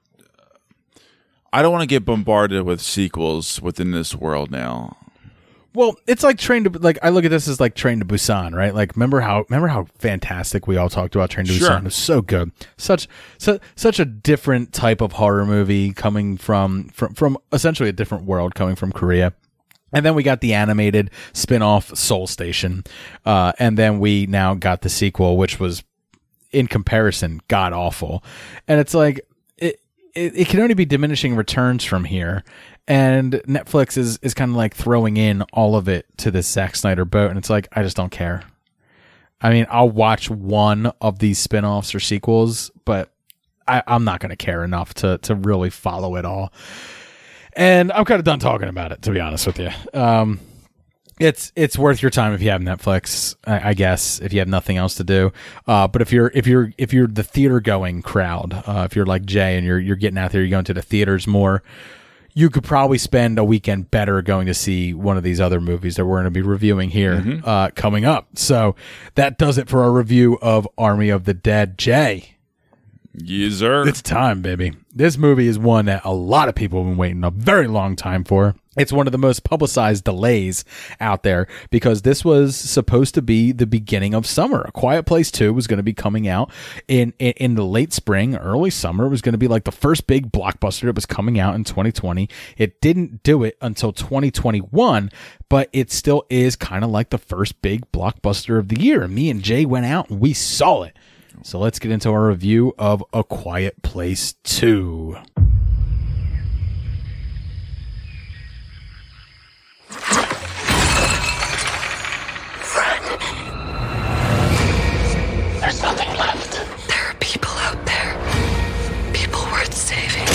I don't want to get bombarded with sequels within this world now. Well, it's like Train to like I look at this as like Train to Busan, right? Like remember how remember how fantastic we all talked about Train to sure. Busan. It was so good. Such so, such a different type of horror movie coming from from from essentially a different world coming from Korea. And then we got the animated spin-off Soul Station. Uh, and then we now got the sequel, which was in comparison god awful. And it's like it It, it can only be diminishing returns from here, and Netflix is, is kind of like throwing in all of it to this Zack Snyder boat, and it's like, I just don't care. I mean, I'll watch one of these spinoffs or sequels, but I, I'm not going to care enough to to really follow it all. And I'm kind of done talking about it, to be honest with you. Um, It's it's worth your time if you have Netflix, I, I guess, if you have nothing else to do. Uh, but if you're if you're if you're the theater going crowd, uh, if you're like Jay and you're you're getting out there, you're going to the theaters more, you could probably spend a weekend better going to see one of these other movies that we're going to be reviewing here mm-hmm. uh, coming up. So that does it for our review of Army of the Dead. Jay, yes, sir. It's time, baby. This movie is one that a lot of people have been waiting a very long time for. It's one of the most publicized delays out there because this was supposed to be the beginning of summer. A Quiet Place two was going to be coming out in, in, in the late spring, early summer. It was going to be like the first big blockbuster that was coming out in twenty twenty. It didn't do it until twenty twenty-one, but it still is kind of like the first big blockbuster of the year. And me and Jay went out and we saw it. So let's get into our review of A Quiet Place two. There's nothing left. There are people out there. People worth saving.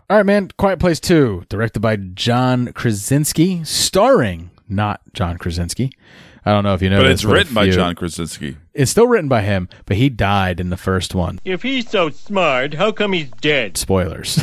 All right, man. Quiet Place two, directed by John Krasinski, starring not John Krasinski. I don't know if you know but this, it's written by you, John Krasinski. It's still written by him, but he died in the first one. If he's so smart, how come he's dead? Spoilers.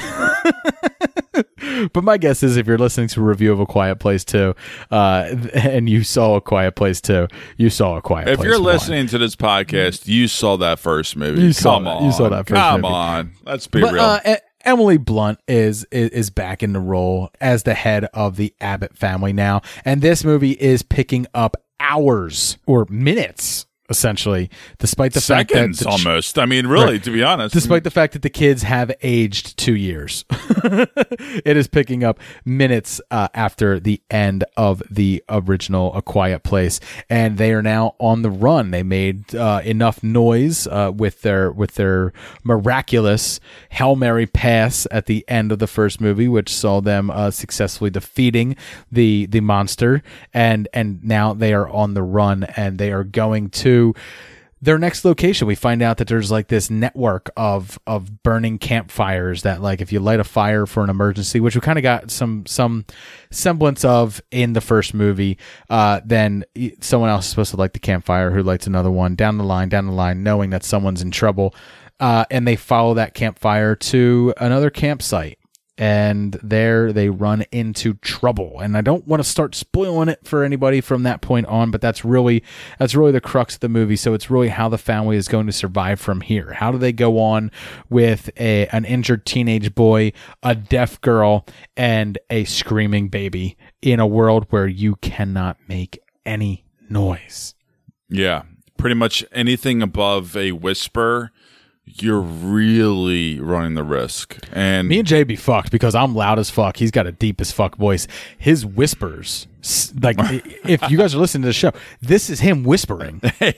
But my guess is if you're listening to a review of A Quiet Place two uh, and you saw A Quiet Place two, you saw A Quiet if Place If you're one. listening to this podcast, you saw that first movie. You Come saw on. that. You saw that first Come movie. on. Let's be but, real. Uh, e- Emily Blunt is, is is back in the role as the head of the Abbott family now. And this movie is picking up hours or minutes, essentially, despite the Seconds, fact that... The, almost. I mean, really, right, to be honest. Despite the fact that the kids have aged two years. It is picking up minutes uh, after the end of the original A Quiet Place. And they are now on the run. They made uh, enough noise uh, with their with their miraculous Hail Mary pass at the end of the first movie, which saw them uh, successfully defeating the the monster. And, and now they are on the run, and they are going to their next location. We find out that there's like this network of of burning campfires that, like, if you light a fire for an emergency, which we kind of got some some semblance of in the first movie, uh, then someone else is supposed to light the campfire who lights another one down the line, down the line, knowing that someone's in trouble. Uh, and they follow that campfire to another campsite. And there they run into trouble. And I don't want to start spoiling it for anybody from that point on, but that's really that's really the crux of the movie. So it's really how the family is going to survive from here. How do they go on with a an injured teenage boy, a deaf girl, and a screaming baby in a world where you cannot make any noise? Yeah, pretty much anything above a whisper, you're really running the risk. And me and Jay be fucked because I'm loud as fuck. He's got a deep as fuck voice. His whispers, like, if you guys are listening to the show, this is him whispering.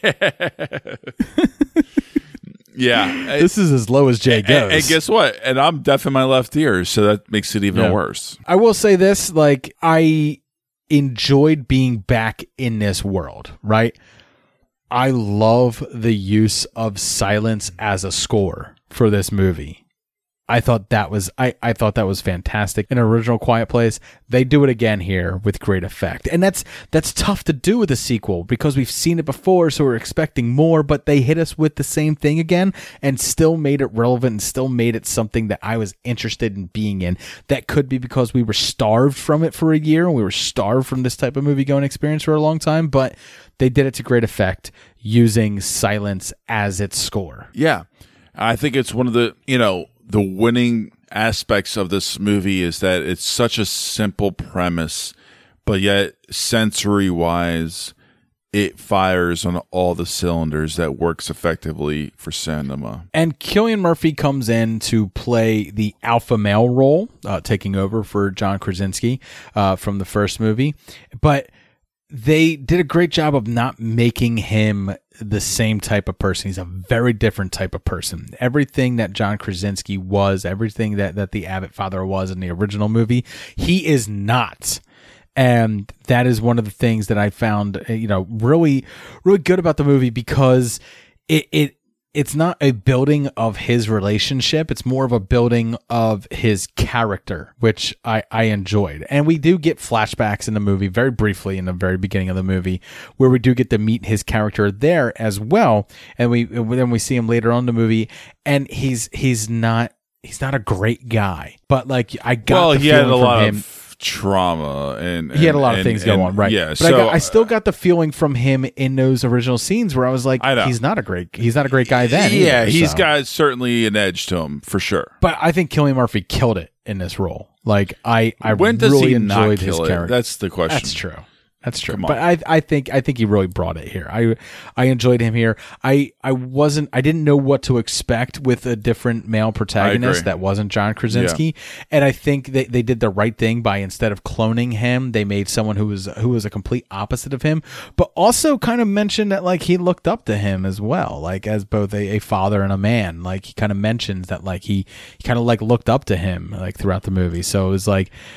Yeah. This is as low as Jay goes. And, and guess what? And I'm deaf in my left ear, so that makes it even yeah. worse. I will say this, like, I enjoyed being back in this world, right? I love the use of silence as a score for this movie. I thought that was I, I thought that was fantastic. In original Quiet Place, they do it again here with great effect. And that's that's tough to do with a sequel because we've seen it before, so we're expecting more, but they hit us with the same thing again and still made it relevant and still made it something that I was interested in being in. That could be because we were starved from it for a year and we were starved from this type of movie-going experience for a long time, but they did it to great effect using silence as its score. Yeah. I think it's one of the, you know, the winning aspects of this movie is that it's such a simple premise, but yet sensory-wise, it fires on all the cylinders that works effectively for cinema. And Cillian Murphy comes in to play the alpha male role, uh, taking over for John Krasinski uh, from the first movie. But they did a great job of not making him the same type of person. He's a very different type of person. Everything that John Krasinski was, everything that, that the Abbott father was in the original movie, he is not. And that is one of the things that I found, you know, really, really good about the movie because it, it, it's not a building of his relationship. It's more of a building of his character, which I, I enjoyed. And we do get flashbacks in the movie very briefly in the very beginning of the movie where we do get to meet his character there as well. And we then we see him later on in the movie and he's he's not he's not a great guy. But like I got well, the he feeling had a from lot him. Of trauma and, and he had a lot and, of things and, go on, right? Yeah, but so I, got, I still got the feeling from him in those original scenes where I was like, he's not a great, he's not a great guy then. Yeah, either, he's so. got certainly an edge to him for sure. But I think Cillian Murphy killed it in this role. Like I, I when does really he enjoyed not his kill it? character. That's the question. That's true. That's true. But I, I think, I think he really brought it here. I, I enjoyed him here. I, I wasn't, I didn't know what to expect with a different male protagonist that wasn't John Krasinski. Yeah. And I think they, they did the right thing by, instead of cloning him, they made someone who was, who was a complete opposite of him, but also kind of mentioned that like he looked up to him as well, like as both a, a father and a man. Like he kind of mentions that like he, he kind of like looked up to him like throughout the movie. So it was like,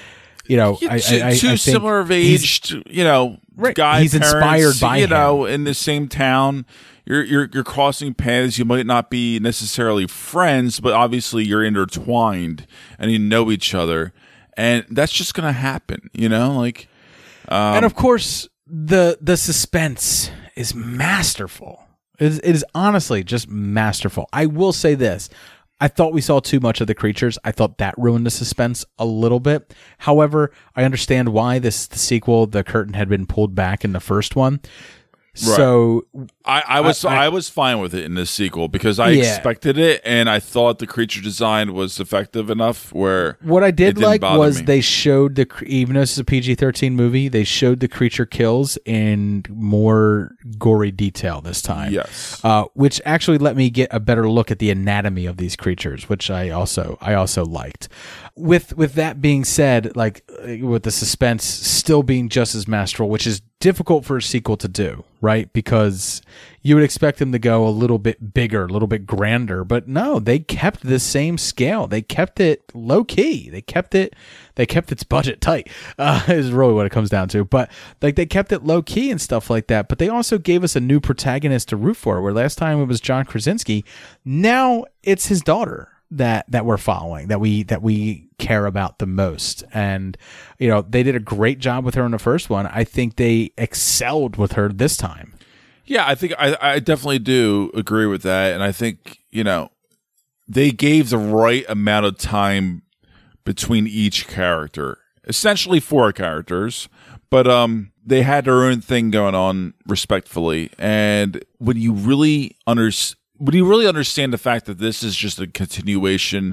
you know, Yeah, I, two, I, I, two I think similar of aged, you know, right. guy He's parents, inspired by you him. know, in the same town. You're you're you're crossing paths. You might not be necessarily friends, but obviously you're intertwined and you know each other, and that's just gonna happen. You know, like, um, and of course the the suspense is masterful. It is, it is honestly just masterful. I will say this. I thought we saw too much of the creatures. I thought that ruined the suspense a little bit. However, I understand why this the sequel, the curtain had been pulled back in the first one. Right. So I, I was I, I, was fine with it in this sequel because I yeah. expected it, and I thought the creature design was effective enough where what I did like was me. they showed the even though this is a P G thirteen movie, they showed the creature kills in more gory detail this time. Yes, uh, which actually let me get a better look at the anatomy of these creatures, which I also I also liked. With with that being said, like with the suspense still being just as masterful, which is difficult for a sequel to do, right? Because you would expect them to go a little bit bigger, a little bit grander, but no, they kept the same scale. They kept it low key. They kept it. They kept its budget tight. Uh, is really what it comes down to. But like they kept it low key and stuff like that. But they also gave us a new protagonist to root for. Where last time it was John Krasinski, now it's his daughter that that we're following, that we that we care about the most. And you know, they did a great job with her in the first one. I think they excelled with her this time. Yeah, I think I, I definitely do agree with that. And I think, you know, they gave the right amount of time between each character. Essentially four characters, but um they had their own thing going on respectfully. And when you really understand When you really understand the fact that this is just a continuation,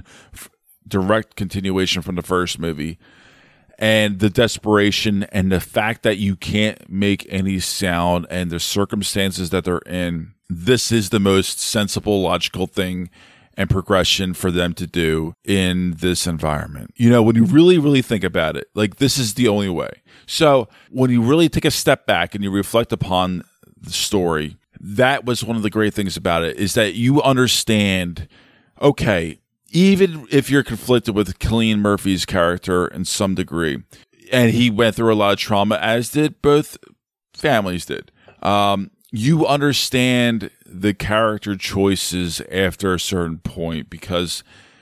direct continuation from the first movie, and the desperation and the fact that you can't make any sound and the circumstances that they're in, this is the most sensible, logical thing and progression for them to do in this environment. You know, when you really, really think about it, like this is the only way. So when you really take a step back and you reflect upon the story, that was one of the great things about it, is that you understand, okay, even if you're conflicted with Cillian Murphy's character in some degree, and he went through a lot of trauma, as did both families did, um, you understand the character choices after a certain point because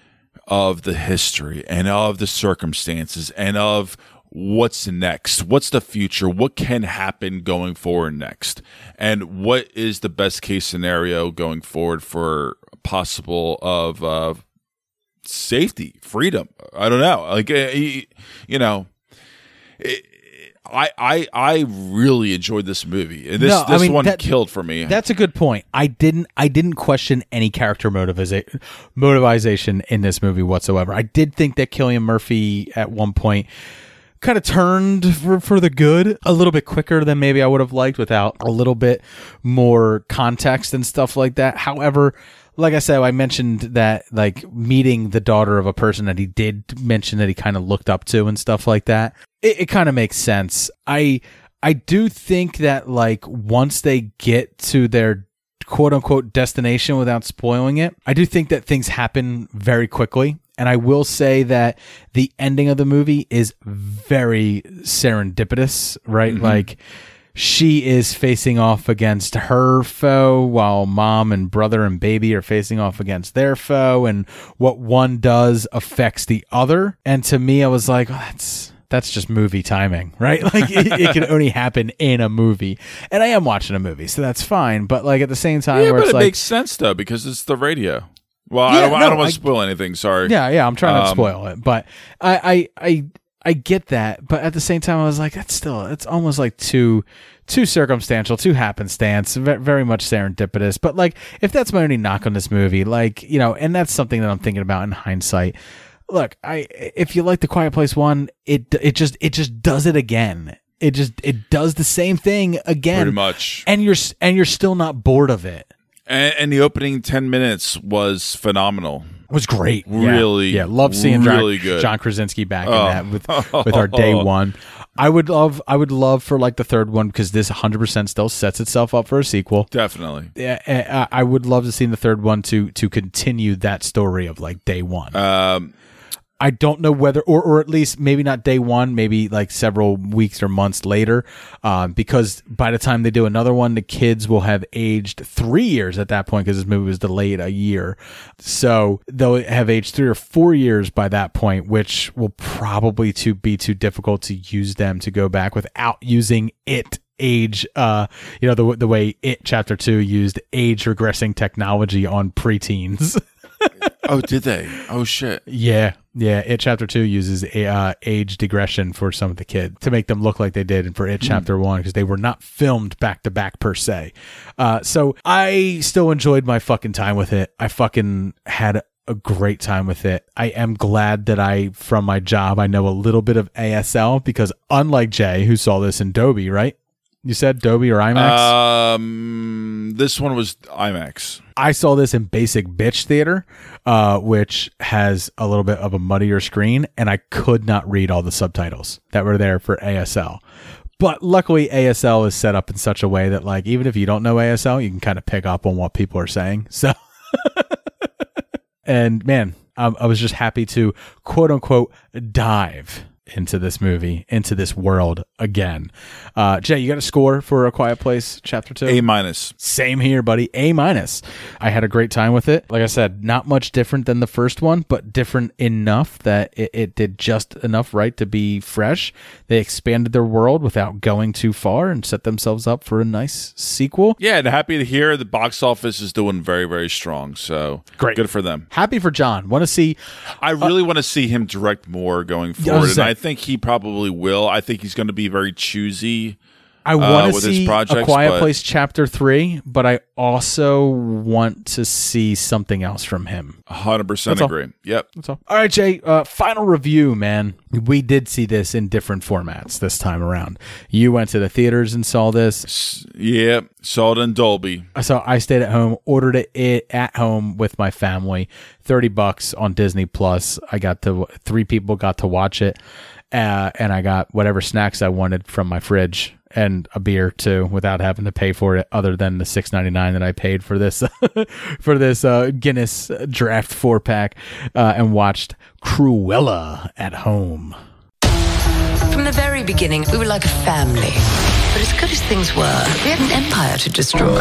of the history and of the circumstances and of what's next, what's the future, what can happen going forward next, and what is the best case scenario going forward for possible of uh, safety, freedom. I don't know, like you know, it, I I I really enjoyed this movie, and this no, this I mean, one that, killed for me. That's a good point. I didn't I didn't question any character motivation motivation in this movie whatsoever. I did think that Cillian Murphy at one point kind of turned for, for the good a little bit quicker than maybe I would have liked without a little bit more context and stuff like that. However, like I said, I mentioned that like meeting the daughter of a person that he did mention that he kind of looked up to and stuff like that. It, it kind of makes sense. I I do think that like once they get to their quote unquote destination without spoiling it, I do think that things happen very quickly. And I will say that the ending of the movie is very serendipitous, right? Mm-hmm. Like she is facing off against her foe while mom and brother and baby are facing off against their foe. And what one does affects the other. And to me, I was like, oh, that's... That's just movie timing, right? Like it, it can only happen in a movie, and I am watching a movie, so that's fine. But like at the same time, yeah, where but it's it like, makes sense though because it's the radio. Well, yeah, I don't, no, I don't want I, to spoil anything. Sorry. Yeah, yeah, I'm trying not um, to spoil it, but I, I, I, I get that. But at the same time, I was like, that's still, it's almost like too, too circumstantial, too happenstance, very much serendipitous. But like, if that's my only knock on this movie, like you know, and that's something that I'm thinking about in hindsight. Look, I if you like The Quiet Place one, it it just it just does it again. It just it does the same thing again, pretty much, and you're and you're still not bored of it. And, and the opening ten minutes was phenomenal. It was great, really, yeah. yeah love seeing really John, good. John Krasinski back oh. in that with with our day one. I would love I would love for like the third one because this one hundred percent still sets itself up for a sequel. Definitely, yeah. I would love to see the third one to to continue that story of like day one. Um. I don't know whether, or, or at least maybe not day one, maybe like several weeks or months later, um, because by the time they do another one, the kids will have aged three years at that point because this movie was delayed a year. So they'll have aged three or four years by that point, which will probably to be too difficult to use them to go back without using it. Age, uh, you know, the the way It Chapter Two used age regressing technology on preteens. Oh, did they? Oh shit. Yeah, yeah. It Chapter Two uses a, uh, age digression for some of the kids to make them look like they did, and for It mm. Chapter One because they were not filmed back to back per se. Uh, so I still enjoyed my fucking time with it. I fucking had a great time with it. I am glad that I, from my job, I know a little bit of A S L because unlike Jay, who saw this in Dolby, right? You said Dolby or IMAX? Um, this one was IMAX. I saw this in Basic Bitch Theater, uh, which has a little bit of a muddier screen, and I could not read all the subtitles that were there for A S L. But luckily, A S L is set up in such a way that, like, even if you don't know A S L, you can kind of pick up on what people are saying. So, and man, um, I was just happy to quote unquote dive into this movie, into this world again. Uh, Jay, you got a score for A Quiet Place Chapter Two? A minus. Same here, buddy. A minus. I had a great time with it. Like I said, not much different than the first one, but different enough that it, it did just enough right to be fresh. They expanded their world without going too far and set themselves up for a nice sequel. Yeah, and happy to hear the box office is doing very, very strong. So great. Good for them. Happy for John. Want to see... I really uh, want to see him direct more going forward, and I think he probably will. I think he's going to be very choosy. I want to uh, see projects, A Quiet but... Place Chapter three, but I also want to see something else from him. one hundred percent That's agree. All. Yep. That's all. All right, Jay, uh, final review, man. We did see this in different formats this time around. You went to the theaters and saw this. Yep. Saw it in Dolby. So I stayed at home, ordered it at home with my family. thirty bucks on Disney Plus. I got to, three people got to watch it. Uh, and I got whatever snacks I wanted from my fridge and a beer too, without having to pay for it, other than the six ninety-nine that I paid for this for this uh, Guinness Draft four pack, uh, and watched Cruella at home. From the very beginning, we were like a family. But as good as things were, we had an empire to destroy.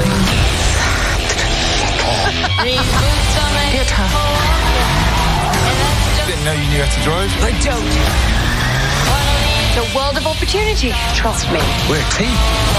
You're tough. Didn't know you knew how to drive? I don't. It's a world of opportunity. Trust me. We're a team.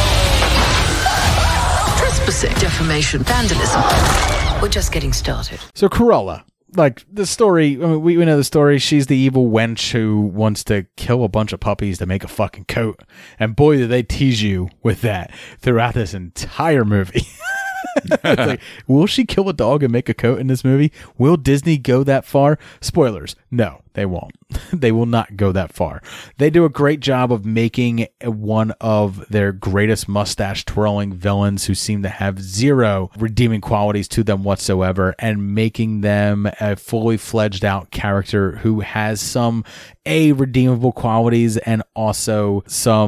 Trespassing, defamation, vandalism. We're just getting started. So Cruella, like the story, I mean, we, we know the story. She's the evil wench who wants to kill a bunch of puppies to make a fucking coat. And boy, do they tease you with that throughout this entire movie. It's like, will she kill a dog and make a coat in this movie? Will Disney go that far? Spoilers. No, they won't. They will not go that far. They do a great job of making one of their greatest mustache twirling villains who seem to have zero redeeming qualities to them whatsoever, and making them a fully fledged out character who has some a redeemable qualities and also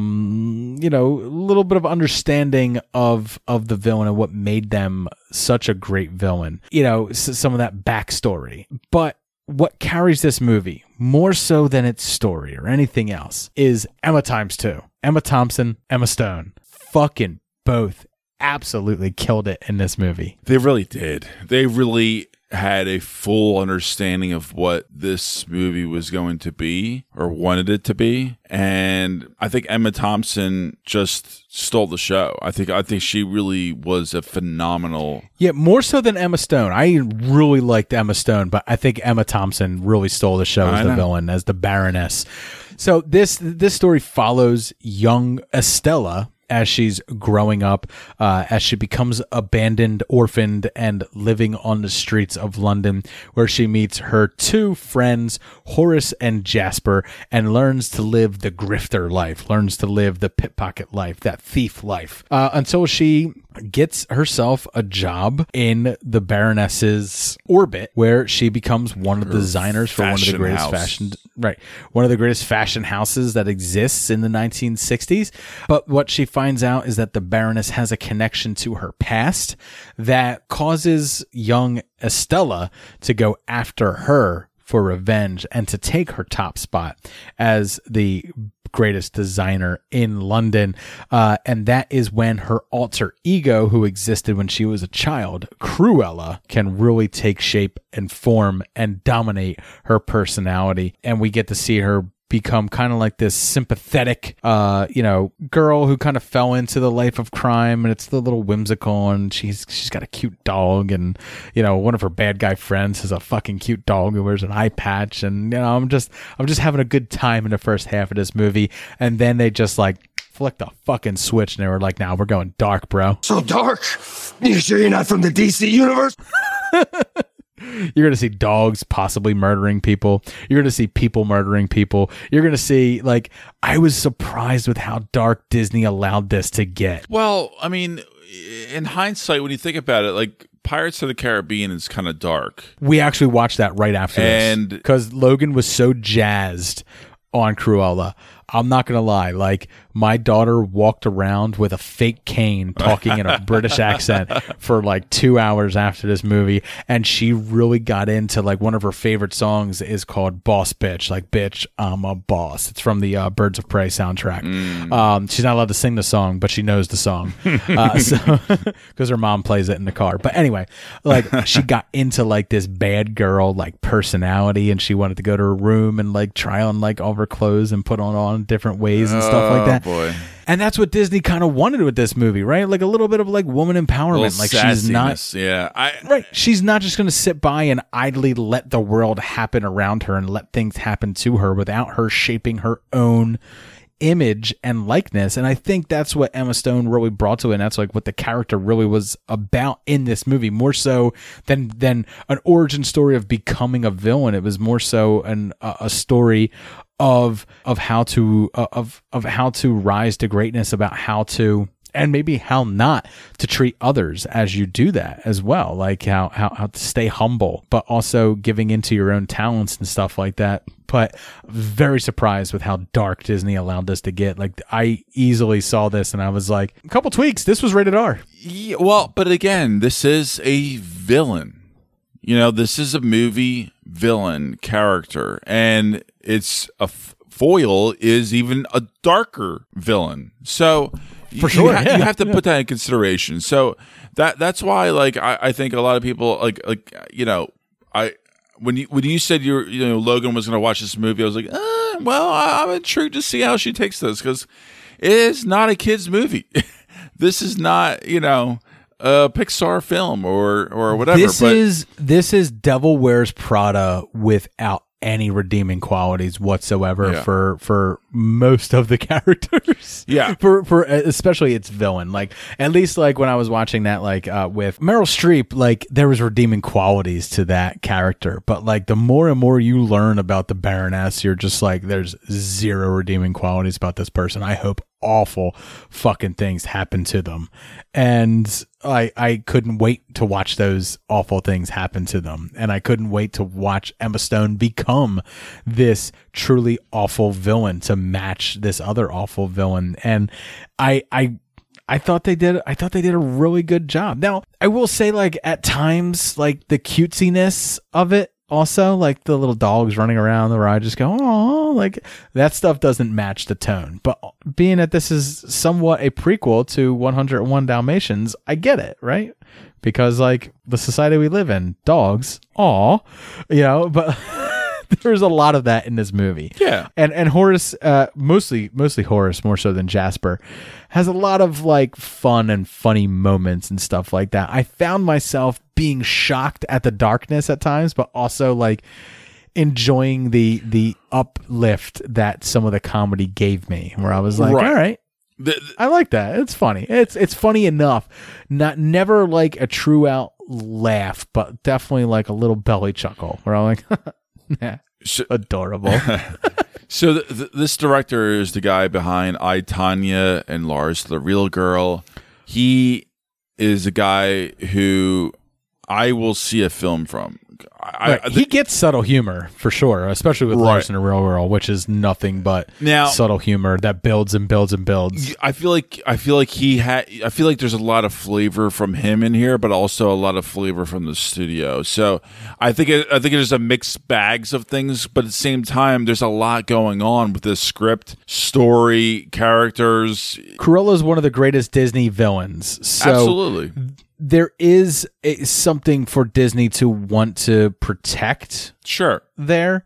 some, you know, little bit of understanding of of the villain and what made them such a great villain. You know, some of that backstory. But what carries this movie more so than its story or anything else is Emma times two. Emma Thompson, Emma Stone, fucking both absolutely killed it in this movie. They really did. They really had a full understanding of what this movie was going to be or wanted it to be. And I think Emma Thompson just stole the show. I think I think she really was a phenomenal. Yeah, more so than Emma Stone. I really liked Emma Stone, but I think Emma Thompson really stole the show as the villain, as the Baroness. So this this story follows young Estella as she's growing up, uh, as she becomes abandoned, orphaned, and living on the streets of London, where she meets her two friends, Horace and Jasper, and learns to live the grifter life, learns to live the pickpocket life, that thief life, uh, until she gets herself a job in the Baroness's orbit, where she becomes one of the designers for one of the greatest house. fashion, right, one of the greatest fashion houses that exists in the nineteen sixties. But what she finds out is that the Baroness has a connection to her past that causes young Estella to go after her for revenge and to take her top spot as the greatest designer in London. Uh, and that is when her alter ego, who existed when she was a child, Cruella, can really take shape and form and dominate her personality. And we get to see her become kind of like this sympathetic, uh, you know, girl who kind of fell into the life of crime, and it's the little whimsical, and she's she's got a cute dog, and you know, one of her bad guy friends has a fucking cute dog who wears an eye patch, and you know, I'm just I'm just having a good time in the first half of this movie, and then they just like flicked a fucking switch, and they were like, "Now nah, we're going dark, bro." So dark? You sure you're not from the D C universe? You're going to see dogs possibly murdering people. You're going to see people murdering people. You're going to see, like, I was surprised with how dark Disney allowed this to get. Well, I mean, in hindsight, when you think about it, like, Pirates of the Caribbean is kind of dark. We actually watched that right after and this. Because Logan was so jazzed on Cruella. I'm not going to lie. Like, my daughter walked around with a fake cane talking in a British accent for like two hours after this movie. And she really got into, like, one of her favorite songs is called Boss Bitch. Like, bitch, I'm a boss. It's from the uh, Birds of Prey soundtrack. Mm. Um, she's not allowed to sing the song, but she knows the song. uh, so because her mom plays it in the car. But anyway, like, she got into like this bad girl, like, personality, and she wanted to go to her room and like try on like all her clothes and put on on different ways and stuff like that. Boy. And that's what Disney kind of wanted with this movie, right? Like a little bit of like woman empowerment. Like she's not, yeah, I, right. She's not just going to sit by and idly let the world happen around her and let things happen to her without her shaping her own image and likeness. And I think that's what Emma Stone really brought to it. And that's like what the character really was about in this movie, more so than than an origin story of becoming a villain. It was more so an uh, a story of of how to uh, of of how to rise to greatness, about how to, and maybe how not to treat others as you do that as well. Like how, how, how to stay humble, but also giving into your own talents and stuff like that. But very surprised with how dark Disney allowed this to get. Like, I easily saw this and I was like, a couple tweaks, this was rated R. Yeah, well, but again, this is a villain. You know, this is a movie villain character, and it's a f- foil is even a darker villain. So for sure, you, ha- yeah. you have to yeah. put that in consideration. So that that's why, like, I, I think a lot of people, like, like you know, I when you when you said you you know Logan was going to watch this movie, I was like, uh, well, I, I'm intrigued to see how she takes this, because it is not a kid's movie. This is not, you know, a Pixar film or or whatever. This but is this is Devil Wears Prada without any redeeming qualities whatsoever yeah. for for most of the characters. Yeah, for for especially its villain. Like, at least like when I was watching that, like uh, with Meryl Streep, like there was redeeming qualities to that character. But like the more and more you learn about the Baroness, you're just like, there's zero redeeming qualities about this person. I hope awful fucking things happen to them, and I I couldn't wait to watch those awful things happen to them, and I couldn't wait to watch Emma Stone become this truly awful villain to match this other awful villain. And I I I thought they did I thought they did a really good job. Now, I will say, like, at times, like the cutesiness of it, also, like the little dogs running around where I just go, oh, like that stuff doesn't match the tone. But being that this is somewhat a prequel to one oh one Dalmatians, I get it, right? Because like the society we live in, dogs, aw, you know, but there's a lot of that in this movie. Yeah. And and Horace, uh, mostly mostly Horace, more so than Jasper, has a lot of like fun and funny moments and stuff like that. I found myself being shocked at the darkness at times, but also like enjoying the the uplift that some of the comedy gave me, where I was like, right. all right, the, the, I like that. It's funny. It's it's funny enough. Not never like a true out laugh, but definitely like a little belly chuckle where I'm like, yeah, so, adorable. So th- th- this director is the guy behind I, Tonya and Lars, the Real Girl. He is a guy who I will see a film from. I, right. I, he gets subtle humor for sure, especially with Right. Lost in a Real World, which is nothing but Now- subtle humor that builds and builds and builds. I feel like I feel like he had. I feel like there's a lot of flavor from him in here, but also a lot of flavor from the studio. So I think it, I think there's a mixed bags of things, but at the same time, there's a lot going on with this script, story, characters. Cruella is one of the greatest Disney villains. So Absolutely. there is a, something for Disney to want to protect. Sure. There.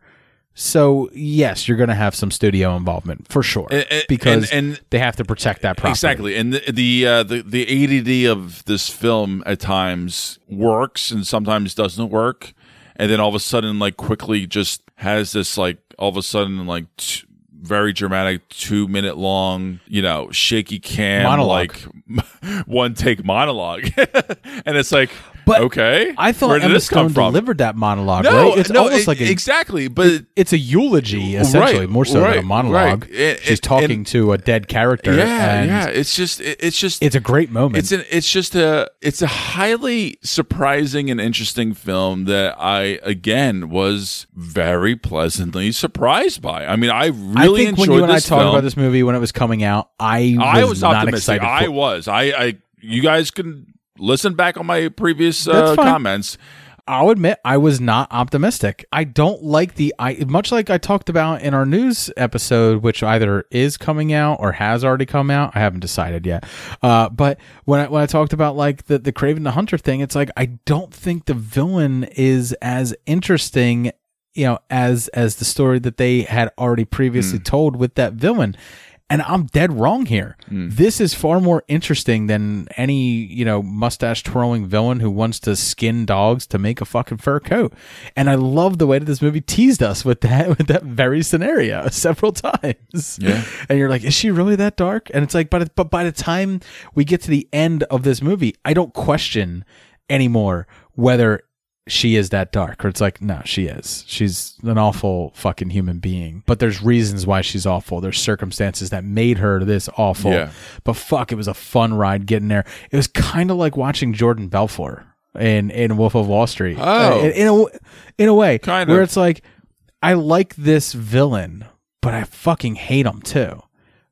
So yes, you're going to have some studio involvement for sure, And- and- because and- and- they have to protect that property. Exactly, and the the, uh, the the A D D of this film at times works and sometimes doesn't work, and then all of a sudden, like quickly, just has this like all of a sudden like t- very dramatic two minute long, you know, shaky cam Monologue. like one take monologue, and it's like. But okay, I thought where did Emma this come Stone from? delivered that monologue. No, right? It's no, almost it- like a, exactly, but it's a eulogy essentially, Right, more so right, than a monologue. right. And- She's and- talking and- to a dead character. Yeah, and yeah. It's just, it- it's just, it's a great moment. It's an, it's just a, it's a highly surprising and interesting film that I again was very pleasantly surprised by. I mean, I I really think enjoyed when you and I this talked film. about this movie when it was coming out, I was, I was not optimistic. excited. I For, was. I, I, you guys can listen back on my previous That's uh, fine. comments. I'll admit I was not optimistic. I don't like the I much like I talked about in our news episode, which either is coming out or has already come out. I haven't decided yet. Uh, but when I when I talked about like the the Kraven the Hunter thing, it's like I don't think the villain is as interesting, you know, as as the story that they had already previously Mm. told with that villain. And I'm dead wrong here. Mm. This is far more interesting than any, you know, mustache twirling villain who wants to skin dogs to make a fucking fur coat. And I love the way that this movie teased us with that with that very scenario several times. Yeah. And you're like, is she really that dark? And it's like, but but by the time we get to the end of this movie, I don't question anymore whether she is that dark, or it's like, no, she is. She's an awful fucking human being. But there's reasons why she's awful. There's circumstances that made her this awful. Yeah. But fuck, it was a fun ride getting there. It was kind of like watching Jordan Belfort in, in Wolf of Wall Street. Oh. Uh, in, in a in a way, Kind where of. it's like, I like this villain, but I fucking hate him too.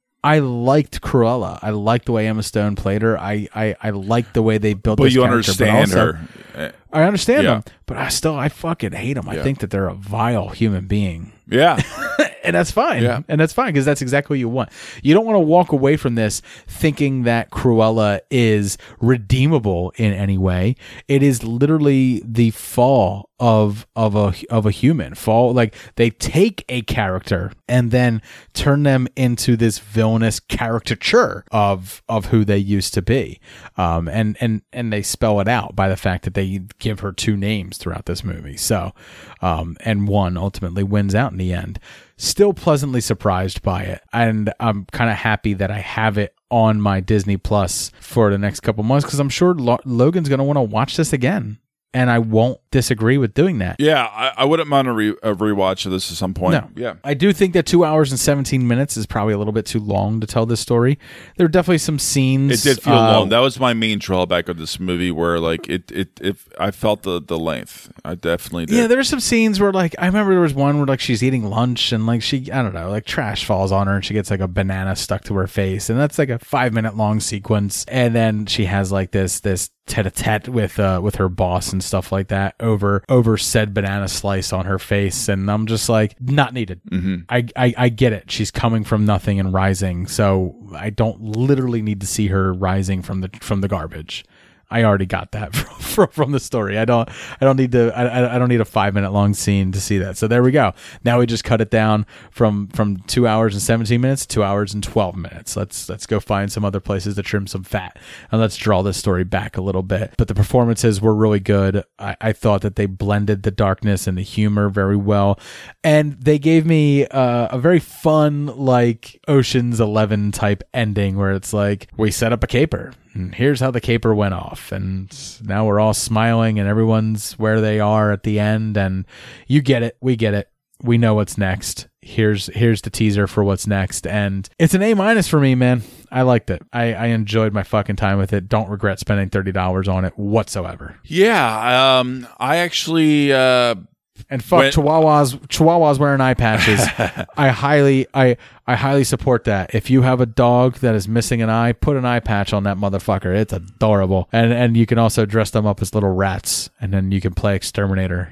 I liked Cruella. I liked the way Emma Stone played her. I I, I liked the way they built But this you character. understand but also, her. I understand Yeah. them, but I still I fucking hate them. I Yeah. think that they're a vile human being. Yeah. And that's fine. Yeah. And that's fine because that's exactly what you want. You don't want to walk away from this thinking that Cruella is redeemable in any way. It is literally the fall of of a of a human. Fall like they take a character and then turn them into this villainous caricature of of who they used to be. Um and and and they spell it out by the fact that they give her two names throughout this movie. So um and one ultimately wins out in the end. Still pleasantly surprised by it, and I'm kind of happy that I have it on my Disney Plus for the next couple months because I'm sure Lo- Logan's going to want to watch this again, and I won't disagree with doing that. Yeah, I, I wouldn't mind a, re- a rewatch of this at some point. No. Yeah. I do think that two hours and seventeen minutes is probably a little bit too long to tell this story. There are definitely some scenes. It did feel uh, long. That was my main drawback of this movie, where like it, it, it I felt the, the length. I definitely did. Yeah, there were some scenes where like I remember there was one where like she's eating lunch and like she I don't know like trash falls on her and she gets like a banana stuck to her face, and that's like a five minute long sequence, and then she has like this this tete-a-tete with uh with her boss and stuff like that over over said banana slice on her face, and I'm just like, not needed. Mm-hmm. I, I I get it. She's coming from nothing and rising, so I don't literally need to see her rising from the from the garbage. I already got that from, from the story. I don't. I don't need to. I, I don't need a five minute long scene to see that. So there we go. Now we just cut it down from from two hours and seventeen minutes to two hours and twelve minutes. Let's let's go find some other places to trim some fat, and let's draw this story back a little bit. But the performances were really good. I, I thought that they blended the darkness and the humor very well, and they gave me uh, a very fun like Ocean's Eleven type ending where it's like we set up a caper. And here's how the caper went off, and now we're all smiling and everyone's where they are at the end, and you get it, we get it, we know what's next. here's here's the teaser for what's next, and it's an A minus for me, man. I liked it. I, I enjoyed my fucking time with it. Don't regret spending thirty dollars on it whatsoever. Yeah, um, I actually uh, and fuck went- Chihuahuas. Chihuahuas wearing eye patches. I highly I I highly support that. If you have a dog that is missing an eye, put an eye patch on that motherfucker. It's adorable, and and you can also dress them up as little rats, and then you can play exterminator.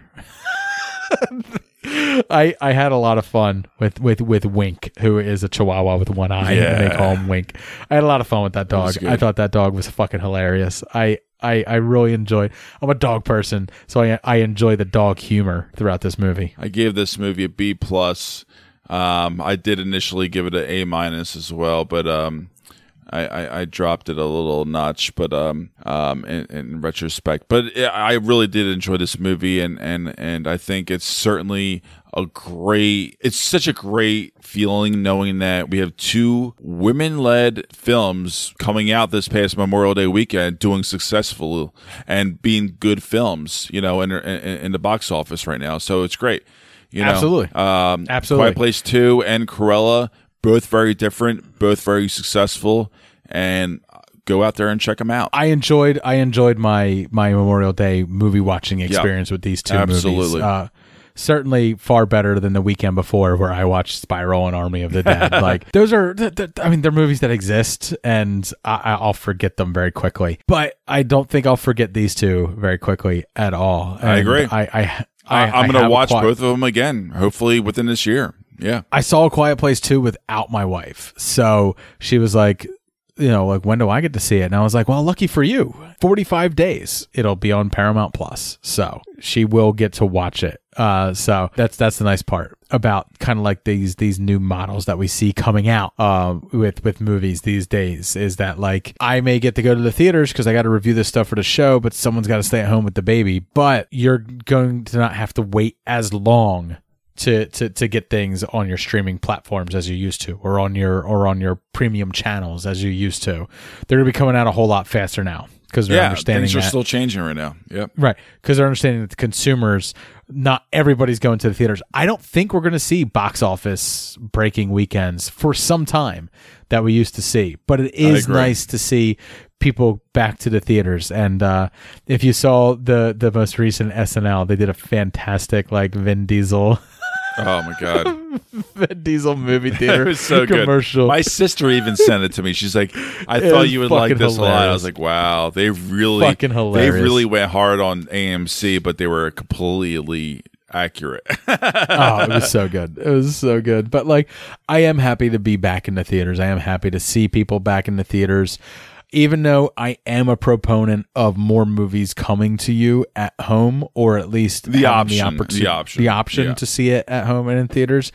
I, I had a lot of fun with, with, with Wink, who is a Chihuahua with one eye, Yeah. and they call him Wink. I had a lot of fun with that That was dog. good. I thought that dog was fucking hilarious. I, I, I really enjoyed. I'm a dog person, so I I enjoy the dog humor throughout this movie. I gave this movie a B plus. Um, I did initially give it an A minus as well, but um, I, I, I dropped it a little notch. But um, um, in, in retrospect, but it, I really did enjoy this movie, and, and, and I think it's certainly a great. It's such a great feeling knowing that we have two women-led films coming out this past Memorial Day weekend, doing successful and being good films, you know, in in, in the box office right now. So it's great. You know, Absolutely. um, Absolutely. Quiet Place two and Cruella, both very different, both very successful, and go out there and check them out. I enjoyed I enjoyed my my Memorial Day movie watching experience with these two Absolutely. movies. Uh, certainly far better than the weekend before, where I watched Spiral and Army of the Dead. Like those are, th- th- I mean, they're movies that exist, and I- I'll forget them very quickly. But I don't think I'll forget these two very quickly at all. I And agree. I, I, I I, I'm I going to have watch quite- both of them again, hopefully within this year. Yeah. I saw A Quiet Place two without my wife. So she was like, you know, like, when do I get to see it? And I was like, well, lucky for you. forty-five days. It'll be on Paramount Plus. So she will get to watch it. Uh, so that's that's the nice part about kind of like these these new models that we see coming out um, with with movies these days, is that like I may get to go to the theaters because I got to review this stuff for the show, but someone's got to stay at home with the baby. But you're going to not have to wait as long to, to to get things on your streaming platforms as you used to, or on your or on your premium channels as you used to. They're gonna be coming out a whole lot faster now because they're Yeah, understanding things are that. still changing right now. Yep. Right, because they're understanding that the consumers, not everybody's going to the theaters. I don't think we're going to see box office breaking weekends for some time that we used to see, but it is agree. nice to see people back to the theaters. And uh, if you saw the the most recent S N L, they did a fantastic like Vin Diesel. Oh my god, Vin Diesel movie theater it was so commercial. good. My sister even sent it to me. She's like, "I It thought was you would like fucking this a lot." I hilarious. was like, "Wow, they really, Fucking hilarious. they really went hard on A M C, but they were completely accurate." Oh, it was so good. It was so good. But like, I am happy to be back in the theaters. I am happy to see people back in the theaters. Even though I am a proponent of more movies coming to you at home, or at least The having option, opportu- the option, the option yeah. to see it at home and in theaters,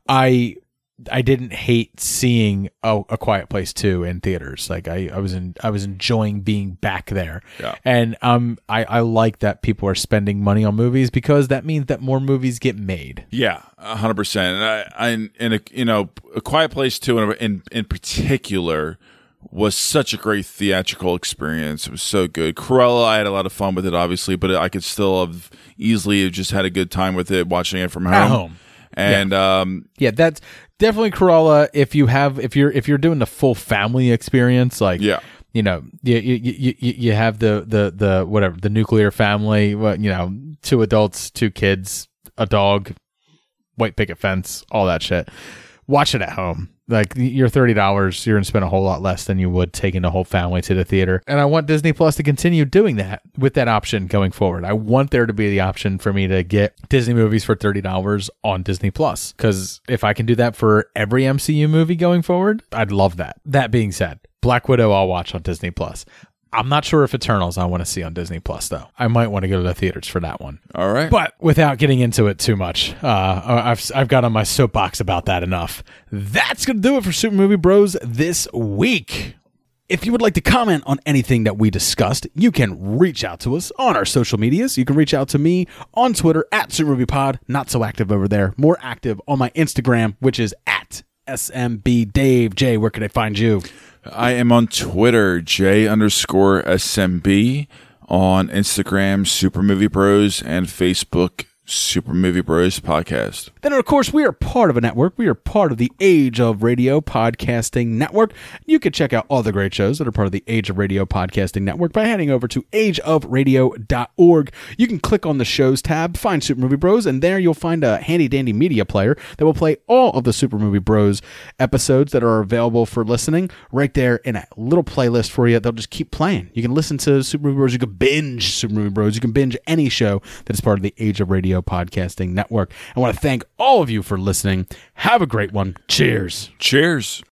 I I didn't hate seeing a, a Quiet Place two in theaters. Like I, I was in, I was enjoying being back there, Yeah. and um, I, I like that people are spending money on movies because that means that more movies get made. Yeah, a hundred percent. And I, I, and a, you know, A Quiet Place two, in in, in particular, was such a great theatrical experience. It was so good. Cruella, I had a lot of fun with it, obviously, but I could still have easily have just had a good time with it, watching it from home. At home. And um, Yeah, that's definitely Cruella. If you have, if you're, if you're doing the full family experience, like, yeah, you know, you you you, you you have the, the the whatever, the nuclear family. What, you know, two adults, two kids, a dog, white picket fence, all that shit. Watch it at home. Like, you're thirty dollars, you're going to spend a whole lot less than you would taking the whole family to the theater. And I want Disney Plus to continue doing that with that option going forward. I want there to be the option for me to get Disney movies for thirty dollars on Disney Plus. Because if I can do that for every M C U movie going forward, I'd love that. That being said, Black Widow I'll watch on Disney Plus. I'm not sure if Eternals I want to see on Disney Plus, though. I might want to go to the theaters for that one. All right. But without getting into it too much, uh, I've I've got on my soapbox about that enough. That's going to do it for Super Movie Bros this week. If you would like to comment on anything that we discussed, you can reach out to us on our social medias. You can reach out to me on Twitter at Super Movie Pod. Not so active over there. More active on my Instagram, which is at S M B Dave. Jay, where can I find you? I am on Twitter, J underscore S M B, on Instagram, Super Movie Bros, and Facebook, Super Movie Bros podcast. Then, of course, we are part of a network. We are part of the Age of Radio Podcasting Network. You can check out all the great shows that are part of the Age of Radio Podcasting Network by heading over to age of radio dot org. You can click on the shows tab, find Super Movie Bros, and there you'll find a handy-dandy media player that will play all of the Super Movie Bros episodes that are available for listening right there in a little playlist for you. They'll just keep playing. You can listen to Super Movie Bros. You can binge Super Movie Bros. You can binge any show that is part of the Age of Radio Podcasting Network. I want to thank all of you for listening. Have a great one. Cheers. Cheers.